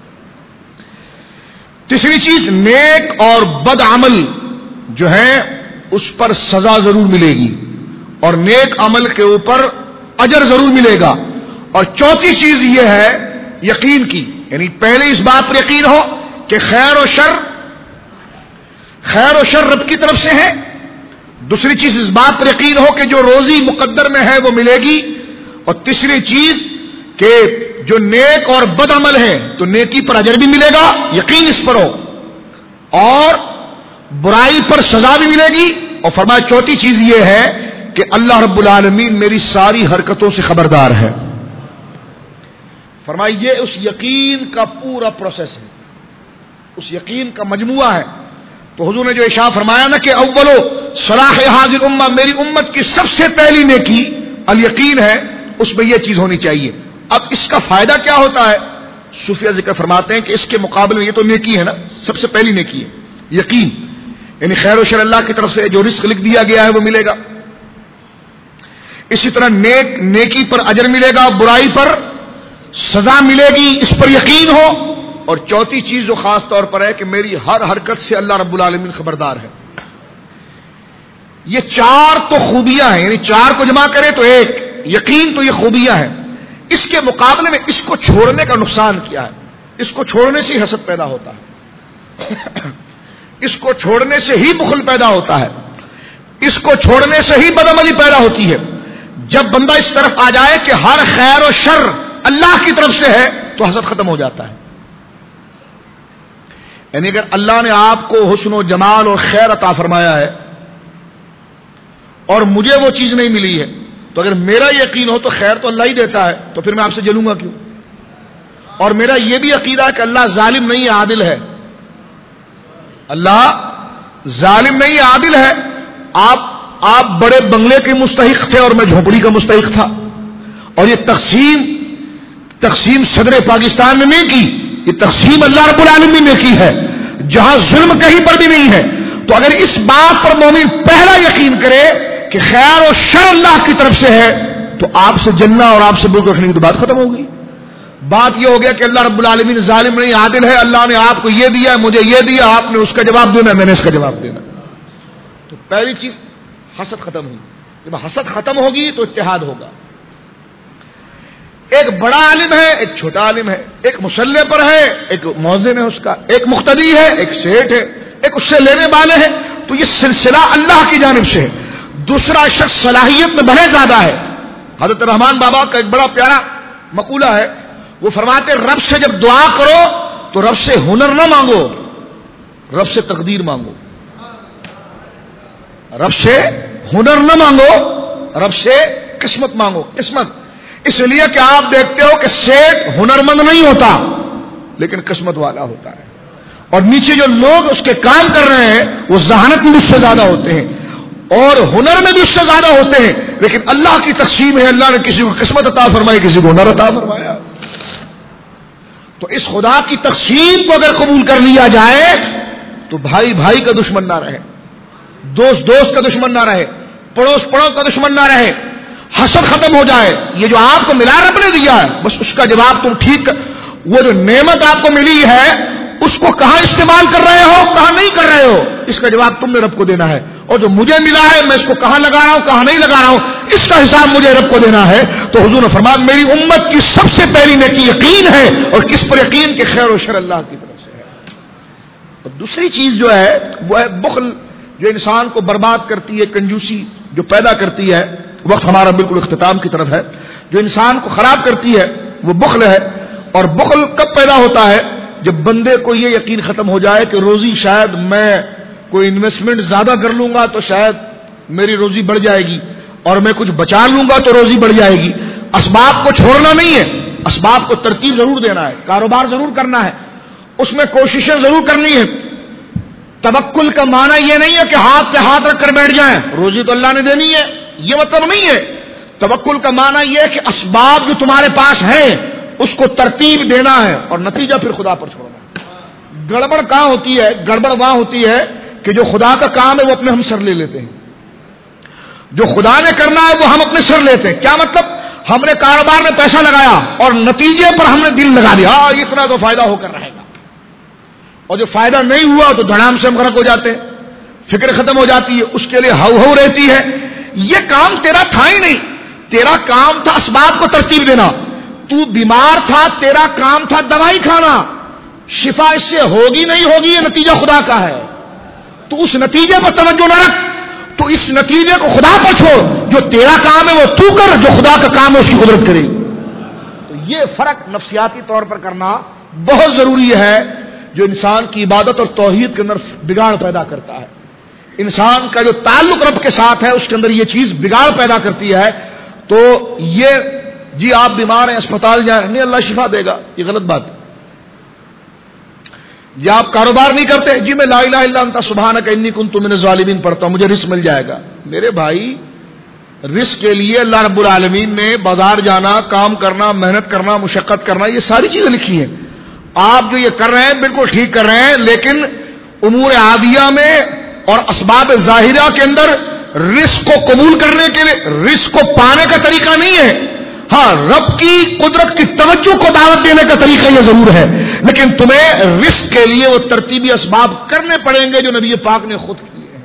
تیسری چیز نیک اور بد عمل جو ہے اس پر سزا ضرور ملے گی اور نیک عمل کے اوپر اجر ضرور ملے گا. اور چوتھی چیز یہ ہے یقین کی، یعنی پہلے اس بات پر یقین ہو کہ خیر و شر خیر و شر رب کی طرف سے ہے. دوسری چیز اس بات پر یقین ہو کہ جو روزی مقدر میں ہے وہ ملے گی. اور تیسری چیز کہ جو نیک اور بد عمل ہے تو نیکی پر اجر بھی ملے گا، یقین اس پر ہو، اور برائی پر سزا بھی ملے گی. اور فرمایا چوتھی چیز یہ ہے کہ اللہ رب العالمین میری ساری حرکتوں سے خبردار ہے. فرمایا یہ اس یقین کا پورا پروسیس ہے، اس یقین کا مجموعہ ہے. تو حضور نے جو ارشاد فرمایا نا کہ اولو صلاح حاضر امہ، میری امت کی سب سے پہلی نیکی الیقین ہے، اس میں یہ چیز ہونی چاہیے. اب اس کا فائدہ کیا ہوتا ہے؟ صوفیہ ذکر فرماتے ہیں کہ اس کے مقابلے میں یہ تو نیکی ہے نا، سب سے پہلی نیکی ہے یقین، یعنی خیر و شر اللہ کی طرف سے جو رزق لکھ دیا گیا ہے وہ ملے گا. اسی طرح نیک نیکی پر اجر ملے گا، برائی پر سزا ملے گی، اس پر یقین ہو. اور چوتھی چیز جو خاص طور پر ہے کہ میری ہر حرکت سے اللہ رب العالمین خبردار ہے. یہ چار تو خوبیاں ہیں، یعنی چار کو جمع کرے تو ایک یقین، تو یہ خوبیاں ہیں. اس کے مقابلے میں اس کو چھوڑنے کا نقصان کیا ہے؟ اس کو چھوڑنے سے ہی حسد پیدا ہوتا ہے، اس کو چھوڑنے سے ہی بخل پیدا ہوتا ہے، اس کو چھوڑنے سے ہی بدعملی پیدا ہوتی ہے. جب بندہ اس طرف آ جائے کہ ہر خیر و شر اللہ کی طرف سے ہے تو حسد ختم ہو جاتا ہے. یعنی اگر اللہ نے آپ کو حسن و جمال اور خیر عطا فرمایا ہے اور مجھے وہ چیز نہیں ملی ہے، تو اگر میرا یقین ہو تو خیر تو اللہ ہی دیتا ہے، تو پھر میں آپ سے جلوں گا کیوں؟ اور میرا یہ بھی عقیدہ ہے کہ اللہ ظالم نہیں ہے، عادل ہے. اللہ ظالم نہیں ہے، عادل ہے. آپ آپ بڑے بنگلے کے مستحق تھے اور میں جھونپڑی کا مستحق تھا، اور یہ تقسیم تقسیم صدر پاکستان نے نہیں کی، یہ تقسیم اللہ رب العالمین نے کی ہے، جہاں ظلم کہیں پر بھی نہیں ہے. تو اگر اس بات پر مومن پہلا یقین کرے کہ خیر و شر اللہ کی طرف سے ہے تو آپ سے جلنا اور آپ سے بغض رکھنے کی تو بات ختم ہو گئی. بات یہ ہو گیا کہ اللہ رب العالمین ظالم نہیں، عادل ہے، اللہ نے آپ کو یہ دیا، مجھے یہ دیا، آپ نے اس کا جواب دینا، میں نے اس کا جواب دینا. تو پہلی چیز حسد ختم ہوئی. جب حسد ختم ہوگی تو اتحاد ہوگا. ایک بڑا عالم ہے، ایک چھوٹا عالم ہے، ایک مسلح پر ہے، ایک مؤذن ہے، اس کا ایک مقتدی ہے، ایک سیٹ ہے، ایک اس سے لینے والے ہیں. تو یہ سلسلہ اللہ کی جانب سے ہے. دوسرا شخص صلاحیت میں بڑے زیادہ ہے. حضرت رحمان بابا کا ایک بڑا پیارا مقولہ ہے، وہ فرماتے رب سے جب دعا کرو تو رب سے ہنر نہ مانگو، رب سے تقدیر مانگو. رب سے ہنر نہ مانگو، رب سے قسمت مانگو. قسمت اس لیے کہ آپ دیکھتے ہو کہ سیٹ ہنرمند نہیں ہوتا لیکن قسمت والا ہوتا ہے, اور نیچے جو لوگ اس کے کام کر رہے ہیں وہ ذہانت میں اس سے زیادہ ہوتے ہیں اور ہنر میں بھی اس سے زیادہ ہوتے ہیں, لیکن اللہ کی تقسیم ہے, اللہ نے کسی کو قسمت عطا فرمائی, کسی کو ہنر عطا فرمایا. تو اس خدا کی تقسیم کو اگر قبول کر لیا جائے تو بھائی بھائی کا دشمن نہ رہے, دوست دوست کا دشمن نہ رہے, پڑوس پڑوس کا دشمن نہ رہے, حسد ختم ہو جائے. یہ جو آپ کو ملا رب نے دیا ہے بس اس کا جواب تم ٹھیک کر, وہ جو نعمت آپ کو ملی ہے اس کو کہاں استعمال کر رہے ہو کہاں نہیں کر رہے ہو, اس کا جواب تم نے رب کو دینا ہے. اور جو مجھے ملا ہے میں اس کو کہاں لگا رہا ہوں کہاں نہیں لگا رہا ہوں, اس کا حساب مجھے رب کو دینا ہے. تو حضور نے فرمایا میری امت کی سب سے پہلی نیکی یقین ہے, اور کس پر یقین کہ خیر و شر اللہ کی طرف سے ہے. اور دوسری چیز جو ہے وہ ہے بخل, جو انسان کو برباد کرتی ہے, کنجوسی جو پیدا کرتی ہے. وقت ہمارا بالکل اختتام کی طرف ہے. جو انسان کو خراب کرتی ہے وہ بخل ہے, اور بخل کب پیدا ہوتا ہے جب بندے کو یہ یقین ختم ہو جائے کہ روزی شاید میں کوئی انویسٹمنٹ زیادہ کر لوں گا تو شاید میری روزی بڑھ جائے گی, اور میں کچھ بچا لوں گا تو روزی بڑھ جائے گی. اسباب کو چھوڑنا نہیں ہے, اسباب کو ترتیب ضرور دینا ہے, کاروبار ضرور کرنا ہے, اس میں کوششیں ضرور کرنی ہے. توکل کا معنی یہ نہیں ہے کہ ہاتھ پہ ہاتھ رکھ کر بیٹھ جائیں, روزی تو اللہ نے دینی ہے, یہ مطلب نہیں ہے. توکل کا معنی یہ ہے کہ اسباب جو تمہارے پاس ہیں اس کو ترتیب دینا ہے اور نتیجہ پھر خدا پر چھوڑنا ہے. گڑبڑ کہاں ہوتی ہے؟ گڑبڑ وہاں ہوتی ہے کہ جو خدا کا کام ہے وہ اپنے ہم سر لے لیتے ہیں, جو خدا نے کرنا ہے وہ ہم اپنے سر لیتے ہیں. کیا مطلب؟ ہم نے کاروبار میں پیسہ لگایا اور نتیجے پر ہم نے دل لگا دیا, ہاں اتنا تو فائدہ ہو کر رہے گا, اور جو فائدہ نہیں ہوا تو دھڑام سے ہم غرق ہو جاتے ہیں, فکر ختم ہو جاتی ہے, اس کے لیے ہو ہو رہتی ہے. یہ کام تیرا تھا ہی نہیں, تیرا کام تھا اسباب کو ترتیب دینا. تو بیمار تھا, تیرا کام تھا دوائی کھانا, شفا اس سے ہوگی نہیں ہوگی یہ نتیجہ خدا کا ہے. تو اس نتیجے پر توجہ نہ رکھ, تو اس نتیجے کو خدا پر چھوڑ. جو تیرا کام ہے وہ تو کر, جو خدا کا کام ہے اس کی قدرت کرے. تو یہ فرق نفسیاتی طور پر کرنا بہت ضروری ہے, جو انسان کی عبادت اور توحید کے اندر بگاڑ پیدا کرتا ہے. انسان کا جو تعلق رب کے ساتھ ہے اس کے اندر یہ چیز بگاڑ پیدا کرتی ہے. تو یہ جی آپ بیمار ہیں اسپتال جائیں, نہیں اللہ شفا دے گا, یہ غلط بات ہے. جی آپ کاروبار نہیں کرتے, جی میں لا الہ الا انت سبحانک انی کنت من الظالمین پڑھتا ہوں مجھے رزق مل جائے گا. میرے بھائی رزق کے لیے اللہ رب العالمین نے بازار جانا, کام کرنا, محنت کرنا, مشقت کرنا, یہ ساری چیزیں لکھی ہیں. آپ جو یہ کر رہے ہیں بالکل ٹھیک کر رہے ہیں, لیکن امور عادیہ میں اور اسباب ظاہرہ کے اندر رزق کو قبول کرنے کے لیے رزق کو پانے کا طریقہ نہیں ہے. ہاں رب کی قدرت کی توجہ کو دعوت دینے کا طریقہ یہ ضرور ہے, لیکن تمہیں رزق کے لیے وہ ترتیبی اسباب کرنے پڑیں گے جو نبی پاک نے خود کیے ہیں,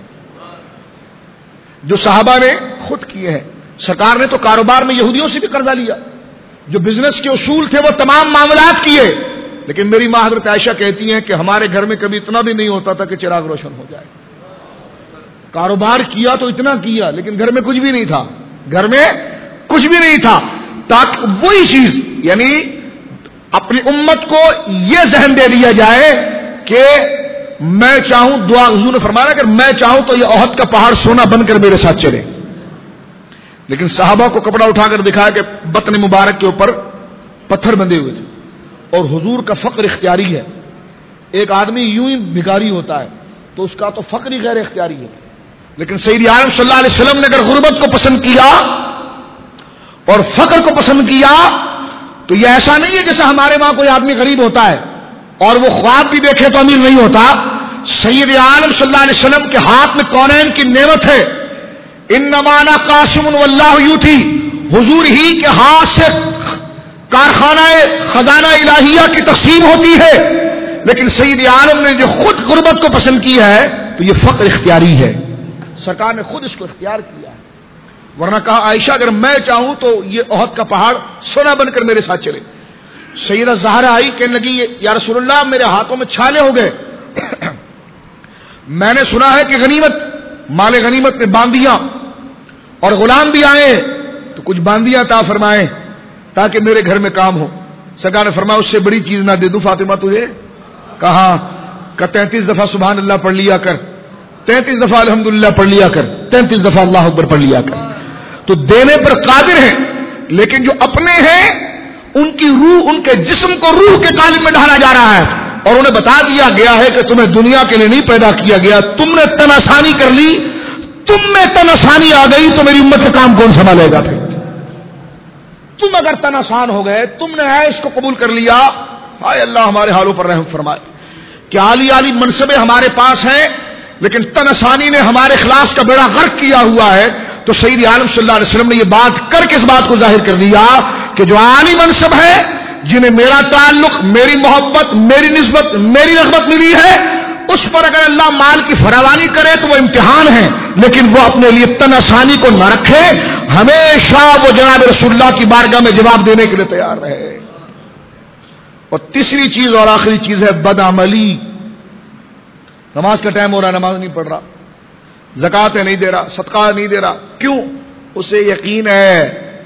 جو صحابہ نے خود کیے ہیں. سرکار نے تو کاروبار میں یہودیوں سے بھی قرضہ لیا, جو بزنس کے اصول تھے وہ تمام معاملات کیے, لیکن میری ماں حضرت عائشہ کہتی ہیں کہ ہمارے گھر میں کبھی اتنا بھی نہیں ہوتا تھا کہ چراغ روشن ہو جائے. کاروبار کیا تو اتنا کیا لیکن گھر میں کچھ بھی نہیں تھا, گھر میں کچھ بھی نہیں تھا, تاکہ وہی چیز یعنی اپنی امت کو یہ ذہن دے دیا جائے کہ میں چاہوں, دعا حضور نے فرمایا کہ میں چاہوں تو یہ احد کا پہاڑ سونا بن کر میرے ساتھ چلے. لیکن صحابہ کو کپڑا اٹھا کر دکھایا کہ بطن مبارک کے اوپر پتھر بندھے ہوئے تھے, اور حضور کا فقر اختیاری ہے. ایک آدمی یوں ہی بھکاری ہوتا ہے تو اس کا تو فقر ہی غیر اختیاری ہے, لیکن سید عالم صلی اللہ علیہ وسلم نے اگر غربت کو پسند کیا اور فقر کو پسند کیا تو یہ ایسا نہیں ہے جیسے ہمارے وہاں کوئی آدمی غریب ہوتا ہے اور وہ خواب بھی دیکھے تو امیر نہیں ہوتا. سید عالم صلی اللہ علیہ وسلم کے ہاتھ میں کونین کی نعمت ہے, انما انا قاسم واللہ یؤتی, حضور ہی کے ہاتھ سے کارخانہ خزانہ الہیہ کی تقسیم ہوتی ہے. لیکن سید عالم نے جو خود غربت کو پسند کی ہے تو یہ فقر اختیاری ہے, سرکار نے خود اس کو اختیار کیا ہے. ورنہ کہا عائشہ اگر میں چاہوں تو یہ احد کا پہاڑ سونا بن کر میرے ساتھ چلے. سیدہ زہرا آئی کہنے لگی یا رسول اللہ میرے ہاتھوں میں چھالے ہو گئے, میں نے سنا ہے کہ غنیمت مال غنیمت میں باندیاں اور غلام بھی آئے تو کچھ باندیاں عطا فرمائیں تاکہ میرے گھر میں کام ہو. سرکار نے فرمایا اس سے بڑی چیز نہ دے دوں فاطمہ تجھے. کہا کہ تینتیس دفعہ سبحان اللہ پڑھ لیا کر, تینتیس دفعہ الحمدللہ پڑھ لیا کر, تینتیس دفعہ اللہ اکبر پڑھ لیا کر. تو دینے پر قادر ہیں، لیکن جو اپنے ہیں ان کی روح، ان کے جسم کو روح کے قالب میں ڈالا جا رہا ہے، اور انہیں بتا دیا گیا ہے کہ تمہیں دنیا کے لیے نہیں پیدا کیا گیا، تم نے تن آسانی کر لی، تم میں تن آسانی آ گئی تو میری امت کا کام کون سنبھالے گا؟ پھر تم اگر تن آسان ہو گئے، تم نے عیش کو قبول کر لیا، ہائے اللہ ہمارے حالوں پر رحم فرمائے کہ عالی عالی منصبیں ہمارے پاس ہیں لیکن تن آسانی نے ہمارے اخلاص کا بیڑا غرق کیا ہوا ہے. تو سید عالم صلی اللہ علیہ وسلم نے یہ بات کر کے اس بات کو ظاہر کر دیا کہ جو عالی منصب ہے، جنہیں میرا تعلق، میری محبت، میری نسبت، میری رغبت ملی ہے، اس پر اگر اللہ مال کی فراوانی کرے تو وہ امتحان ہے، لیکن وہ اپنے لیے تن آسانی کو نہ رکھے، ہمیشہ وہ جناب رسول اللہ کی بارگاہ میں جواب دینے کے لیے تیار رہے. اور تیسری چیز اور آخری چیز ہے بدعملی. نماز کا ٹائم ہو رہا ہے، نماز نہیں پڑھ رہا، زکوٰۃ نہیں دے رہا، صدقہ نہیں دے رہا، کیوں؟ اسے یقین ہے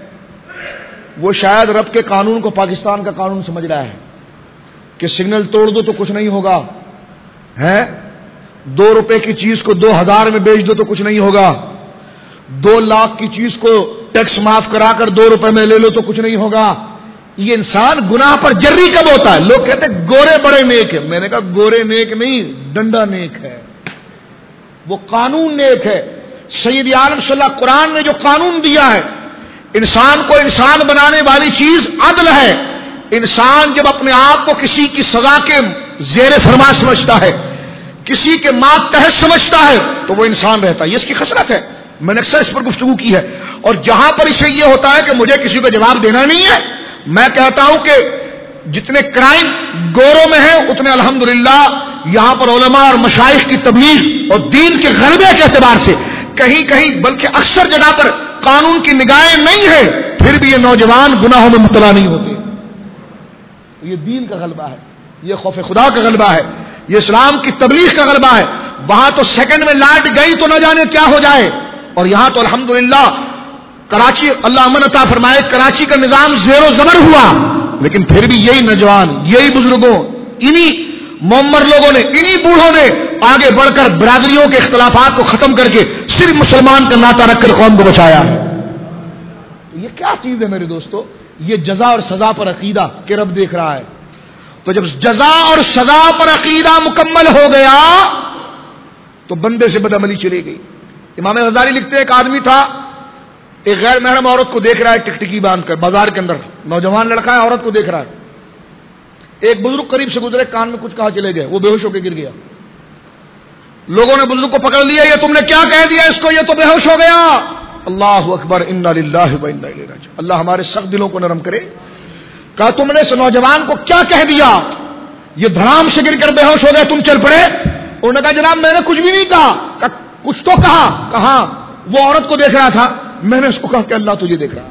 وہ شاید رب کے قانون کو پاکستان کا قانون سمجھ رہا ہے کہ سگنل توڑ دو تو کچھ نہیں ہوگا، ہے دو روپے کی چیز کو دو ہزار میں بیچ دو تو کچھ نہیں ہوگا، دو لاکھ کی چیز کو ٹیکس معاف کرا کر دو روپے میں لے لو تو کچھ نہیں ہوگا. یہ انسان گناہ پر جری کب ہوتا ہے؟ لوگ کہتے ہیں گورے بڑے نیک ہیں، میں نے کہا گورے نیک نہیں، ڈنڈا نیک ہے، وہ قانون نیک ہے. سید عالم صلی اللہ قرآن نے جو قانون دیا ہے، انسان کو انسان بنانے والی چیز عدل ہے. انسان جب اپنے آپ کو کسی کی سزا کے زیر فرما سمجھتا ہے، کسی کے ماتحت سمجھتا ہے تو وہ انسان رہتا ہے. یہ اس کی خصلت ہے، میں نے اکثر اس پر گفتگو کی ہے. اور جہاں پر اسے یہ ہوتا ہے کہ مجھے کسی کو جواب دینا نہیں ہے، میں کہتا ہوں کہ جتنے کرائم گوروں میں ہیں اتنے الحمدللہ یہاں پر علماء اور مشائخ کی تبلیغ اور دین کے غلبے کے اعتبار سے کہیں کہیں بلکہ اکثر جگہ پر قانون کی نگاہیں نہیں ہے، پھر بھی یہ نوجوان گناہوں میں مبتلا نہیں ہوتے. یہ دین کا غلبہ ہے، یہ خوف خدا کا غلبہ ہے، یہ اسلام کی تبلیغ کا غلبہ ہے. وہاں تو سیکنڈ میں لائٹ گئی تو نہ جانے کیا ہو جائے، اور یہاں تو الحمدللہ کراچی اللہ امن عطا فرمائے، کراچی کا نظام زیر و زبر ہوا، لیکن پھر بھی یہی نوجوان، یہی بزرگوں، انہی معمر لوگوں نے، انہی بوڑھوں نے آگے بڑھ کر برادریوں کے اختلافات کو ختم کر کے صرف مسلمان کا ناطہ رکھ کر قوم کو بچایا ہے. یہ کیا چیز ہے میرے دوستو؟ یہ جزا اور سزا پر عقیدہ کہ رب دیکھ رہا ہے. تو جب جزا اور سزا پر عقیدہ مکمل ہو گیا تو بندے سے بدعملی چلی گئی. امام غزالی لکھتے ہیں ایک آدمی تھا، ایک غیر محرم عورت کو دیکھ رہا ہے ٹکٹکی باندھ کر بازار کے اندر، نوجوان لڑکا ہے عورت کو دیکھ رہا ہے. ایک بزرگ قریب سے گزرے، کان میں کچھ کہا چلے گئے، وہ بے ہوش ہو کے گر گیا. لوگوں نے بزرگ کو پکڑ لیا، یہ تم نے کیا کہہ دیا اس کو، یہ تو بے ہوش ہو گیا. اللہ اکبر، انا للہ و انا الیہ راجعون. اللہ ہمارے سخت دلوں کو نرم کرے. کہا تم نے اس نوجوان کو کیا کہہ دیا، یہ دھڑام سے گر کر بے ہوش ہو گئے، تم چل پڑے. انہوں نے کہا جناب میں نے کچھ بھی نہیں کہا. کہا کچھ تو کہا. کہا وہ عورت کو دیکھ رہا تھا، میں نے اس کو کہا کہ اللہ تجھے دیکھ رہا.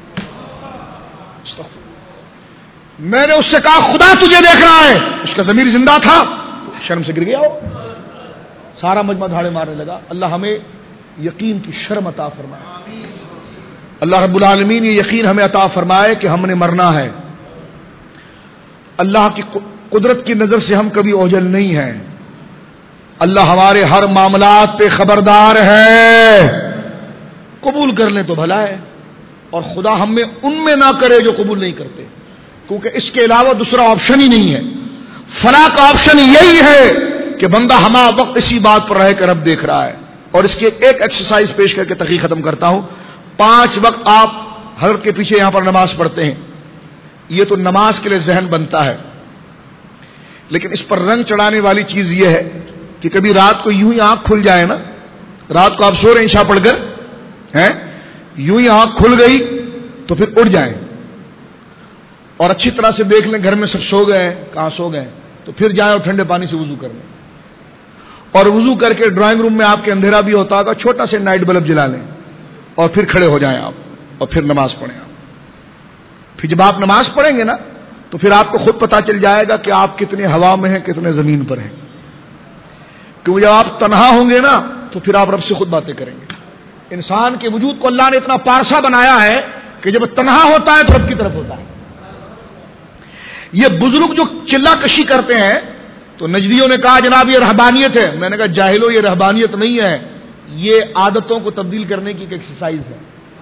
میں نے اس سے کہا خدا تجھے دیکھ رہا ہے. اس کا ضمیر زندہ تھا، شرم سے گر گیا. وہ سارا مجمع دھاڑے مارنے لگا. اللہ ہمیں یقین کی شرم عطا فرمائے. اللہ رب العالمین یہ یقین ہمیں عطا فرمائے کہ ہم نے مرنا ہے. اللہ کی قدرت کی نظر سے ہم کبھی اوجھل نہیں ہیں. اللہ ہمارے ہر معاملات پہ خبردار ہے. قبول کر لیں تو بھلا ہے، اور خدا ہم میں ان میں نہ کرے جو قبول نہیں کرتے، کیونکہ اس کے علاوہ دوسرا آپشن ہی نہیں ہے. فلاح کا آپشن یہی ہے کہ بندہ ہمہ وقت اسی بات پر رہے کر رب دیکھ رہا ہے. اور اس کی ایک ایکسرسائز پیش کر کے تقریر ختم کرتا ہوں. پانچ وقت آپ حضرت کے پیچھے یہاں پر نماز پڑھتے ہیں، یہ تو نماز کے لیے ذہن بنتا ہے، لیکن اس پر رنگ چڑھانے والی چیز یہ ہے کہ کبھی رات کو یوں ہی آنکھ کھل جائے نا، رات کو آپ سو رہے ہیں عشاء پڑھ کر ہیں، یوں ہی آنکھ کھل گئی تو پھر اٹھ جائیں اور اچھی طرح سے دیکھ لیں گھر میں سب سو گئے ہیں. کہاں سو گئے؟ تو پھر جائیں اور ٹھنڈے پانی سے وضو کر لیں، اور وضو کر کے ڈرائنگ روم میں آپ کے اندھیرا بھی ہوتا ہوگا، چھوٹا سے نائٹ بلب جلا لیں اور پھر کھڑے ہو جائیں آپ اور پھر نماز پڑھیں آپ. پھر جب آپ نماز پڑھیں گے نا تو پھر آپ کو خود پتا چل جائے گا کہ آپ کتنے ہوا میں ہیں، کتنے زمین پر ہیں. کیونکہ جب آپ تنہا ہوں گے نا تو پھر آپ رب سے خود باتیں کریں گے. انسان کے وجود کو اللہ نے اتنا پارسا بنایا ہے کہ جب تنہا ہوتا ہے تو رب کی طرف ہوتا ہے. یہ بزرگ جو چلا کشی کرتے ہیں تو نجدیوں نے کہا جناب یہ رہبانیت ہے. میں نے کہا جاہلو، یہ رہبانیت نہیں ہے، یہ عادتوں کو تبدیل کرنے کی ایک ایکسرسائز ہے.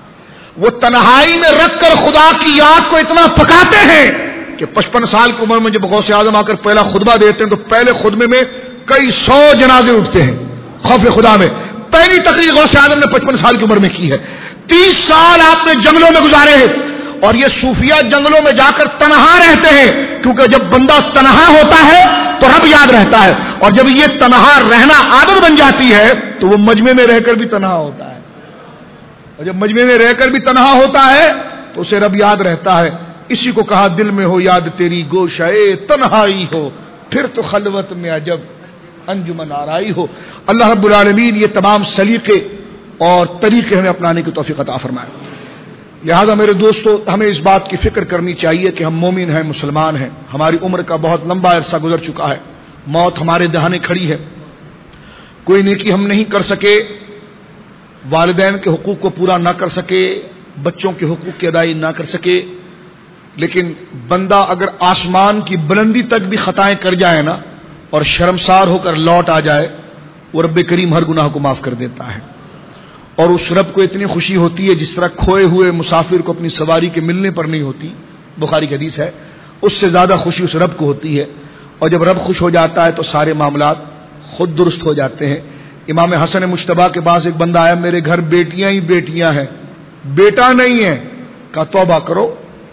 وہ تنہائی میں رکھ کر خدا کی یاد کو اتنا پکاتے ہیں کہ پچپن سال کی عمر میں جب غوث اعظم آ کر پہلا خطبہ دیتے ہیں تو پہلے خطبے میں کئی سو جنازے اٹھتے ہیں خوف خدا میں. پہلی تقریر غوث اعظم نے پچپن سال کی عمر میں کی ہے. تیس سال آپ نے جنگلوں میں گزارے ہیں اور یہ صوفیہ جنگلوں میں جا کر تنہا رہتے ہیں کیونکہ جب بندہ تنہا ہوتا ہے تو رب یاد رہتا ہے اور جب یہ تنہا رہنا عادت بن جاتی ہے تو وہ مجمع میں رہ کر بھی تنہا ہوتا ہے اور جب مجمع میں رہ کر بھی تنہا ہوتا ہے تو اسے رب یاد رہتا ہے. اسی کو کہا دل میں ہو یاد تیری گوشائے تنہائی ہو پھر تو خلوت میں عجب انجمن آرائی ہو. اللہ رب العالمین یہ تمام سلیقے اور طریقے ہمیں اپنانے کی توفیق عطا فرمائے. لہذا میرے دوستو ہمیں اس بات کی فکر کرنی چاہیے کہ ہم مومن ہیں, مسلمان ہیں, ہماری عمر کا بہت لمبا عرصہ گزر چکا ہے, موت ہمارے دہانے کھڑی ہے, کوئی نیکی ہم نہیں کر سکے, والدین کے حقوق کو پورا نہ کر سکے, بچوں کے حقوق کی ادائی نہ کر سکے, لیکن بندہ اگر آسمان کی بلندی تک بھی خطائیں کر جائے نا اور شرمسار ہو کر لوٹ آ جائے وہ رب کریم ہر گناہ کو معاف کر دیتا ہے. اور اس رب کو اتنی خوشی ہوتی ہے جس طرح کھوئے ہوئے مسافر کو اپنی سواری کے ملنے پر نہیں ہوتی, بخاری کی حدیث ہے, اس سے زیادہ خوشی اس رب کو ہوتی ہے. اور جب رب خوش ہو جاتا ہے تو سارے معاملات خود درست ہو جاتے ہیں. امام حسن مجتبیٰ کے پاس ایک بندہ آیا, میرے گھر بیٹیاں ہی بیٹیاں ہیں, بیٹا نہیں ہے. کہا توبہ کرو.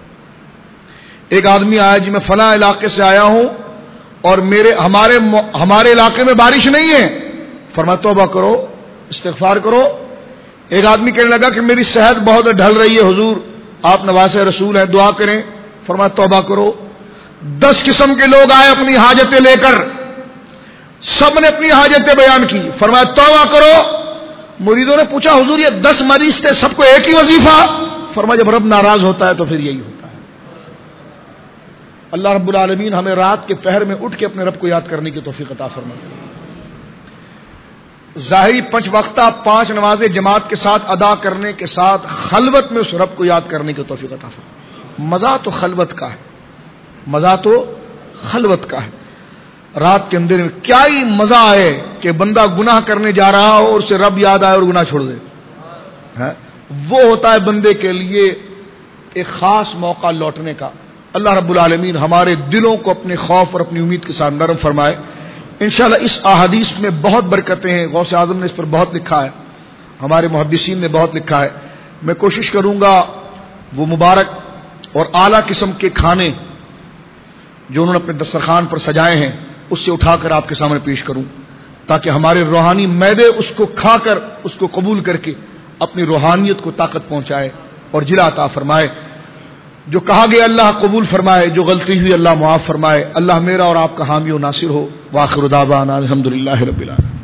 ایک آدمی آیا جی میں فلاں علاقے سے آیا ہوں اور میرے ہمارے ہمارے علاقے میں بارش نہیں ہے. فرمایا توبہ کرو, استغفار کرو. ایک آدمی کہنے لگا کہ میری صحت بہت ڈھل رہی ہے حضور, آپ نواز رسول ہیں, دعا کریں. فرمایا توبہ کرو. دس قسم کے لوگ آئے اپنی حاجتیں لے کر, سب نے اپنی حاجتیں بیان کی. فرمایا توبہ کرو. مریدوں نے پوچھا حضور یہ دس مریض تھے, سب کو ایک ہی وظیفہ؟ فرمایا جب رب ناراض ہوتا ہے تو پھر یہی ہوتا ہے. اللہ رب العالمین ہمیں رات کے پہر میں اٹھ کے اپنے رب کو یاد کرنے کی توفیق عطا فرمائے. ظاہری پنچ وقتہ پانچ نمازیں جماعت کے ساتھ ادا کرنے کے ساتھ خلوت میں اس رب کو یاد کرنے کی توفیق عطا فرمائے. مزہ تو خلوت کا ہے, مزہ تو خلوت کا ہے. رات کے اندر میں کیا ہی مزہ آئے کہ بندہ گناہ کرنے جا رہا ہو اور اسے رب یاد آئے اور گناہ چھوڑ دے. وہ ہوتا ہے بندے کے لیے ایک خاص موقع لوٹنے کا. اللہ رب العالمین ہمارے دلوں کو اپنے خوف اور اپنی امید کے ساتھ نرم فرمائے. انشاءاللہ اس احادیث میں بہت برکتیں ہیں. غوث اعظم نے اس پر بہت لکھا ہے, ہمارے محدثین نے بہت لکھا ہے. میں کوشش کروں گا وہ مبارک اور اعلیٰ قسم کے کھانے جو انہوں نے اپنے دسترخوان پر سجائے ہیں اس سے اٹھا کر آپ کے سامنے پیش کروں تاکہ ہمارے روحانی معدے اس کو کھا کر اس کو قبول کر کے اپنی روحانیت کو طاقت پہنچائے اور جلا عطا فرمائے. جو کہا گیا اللہ قبول فرمائے, جو غلطی ہوئی اللہ معاف فرمائے. اللہ میرا اور آپ کا حامی و ناصر ہو. وآخر دعوانا الحمدللہ رب العالمین.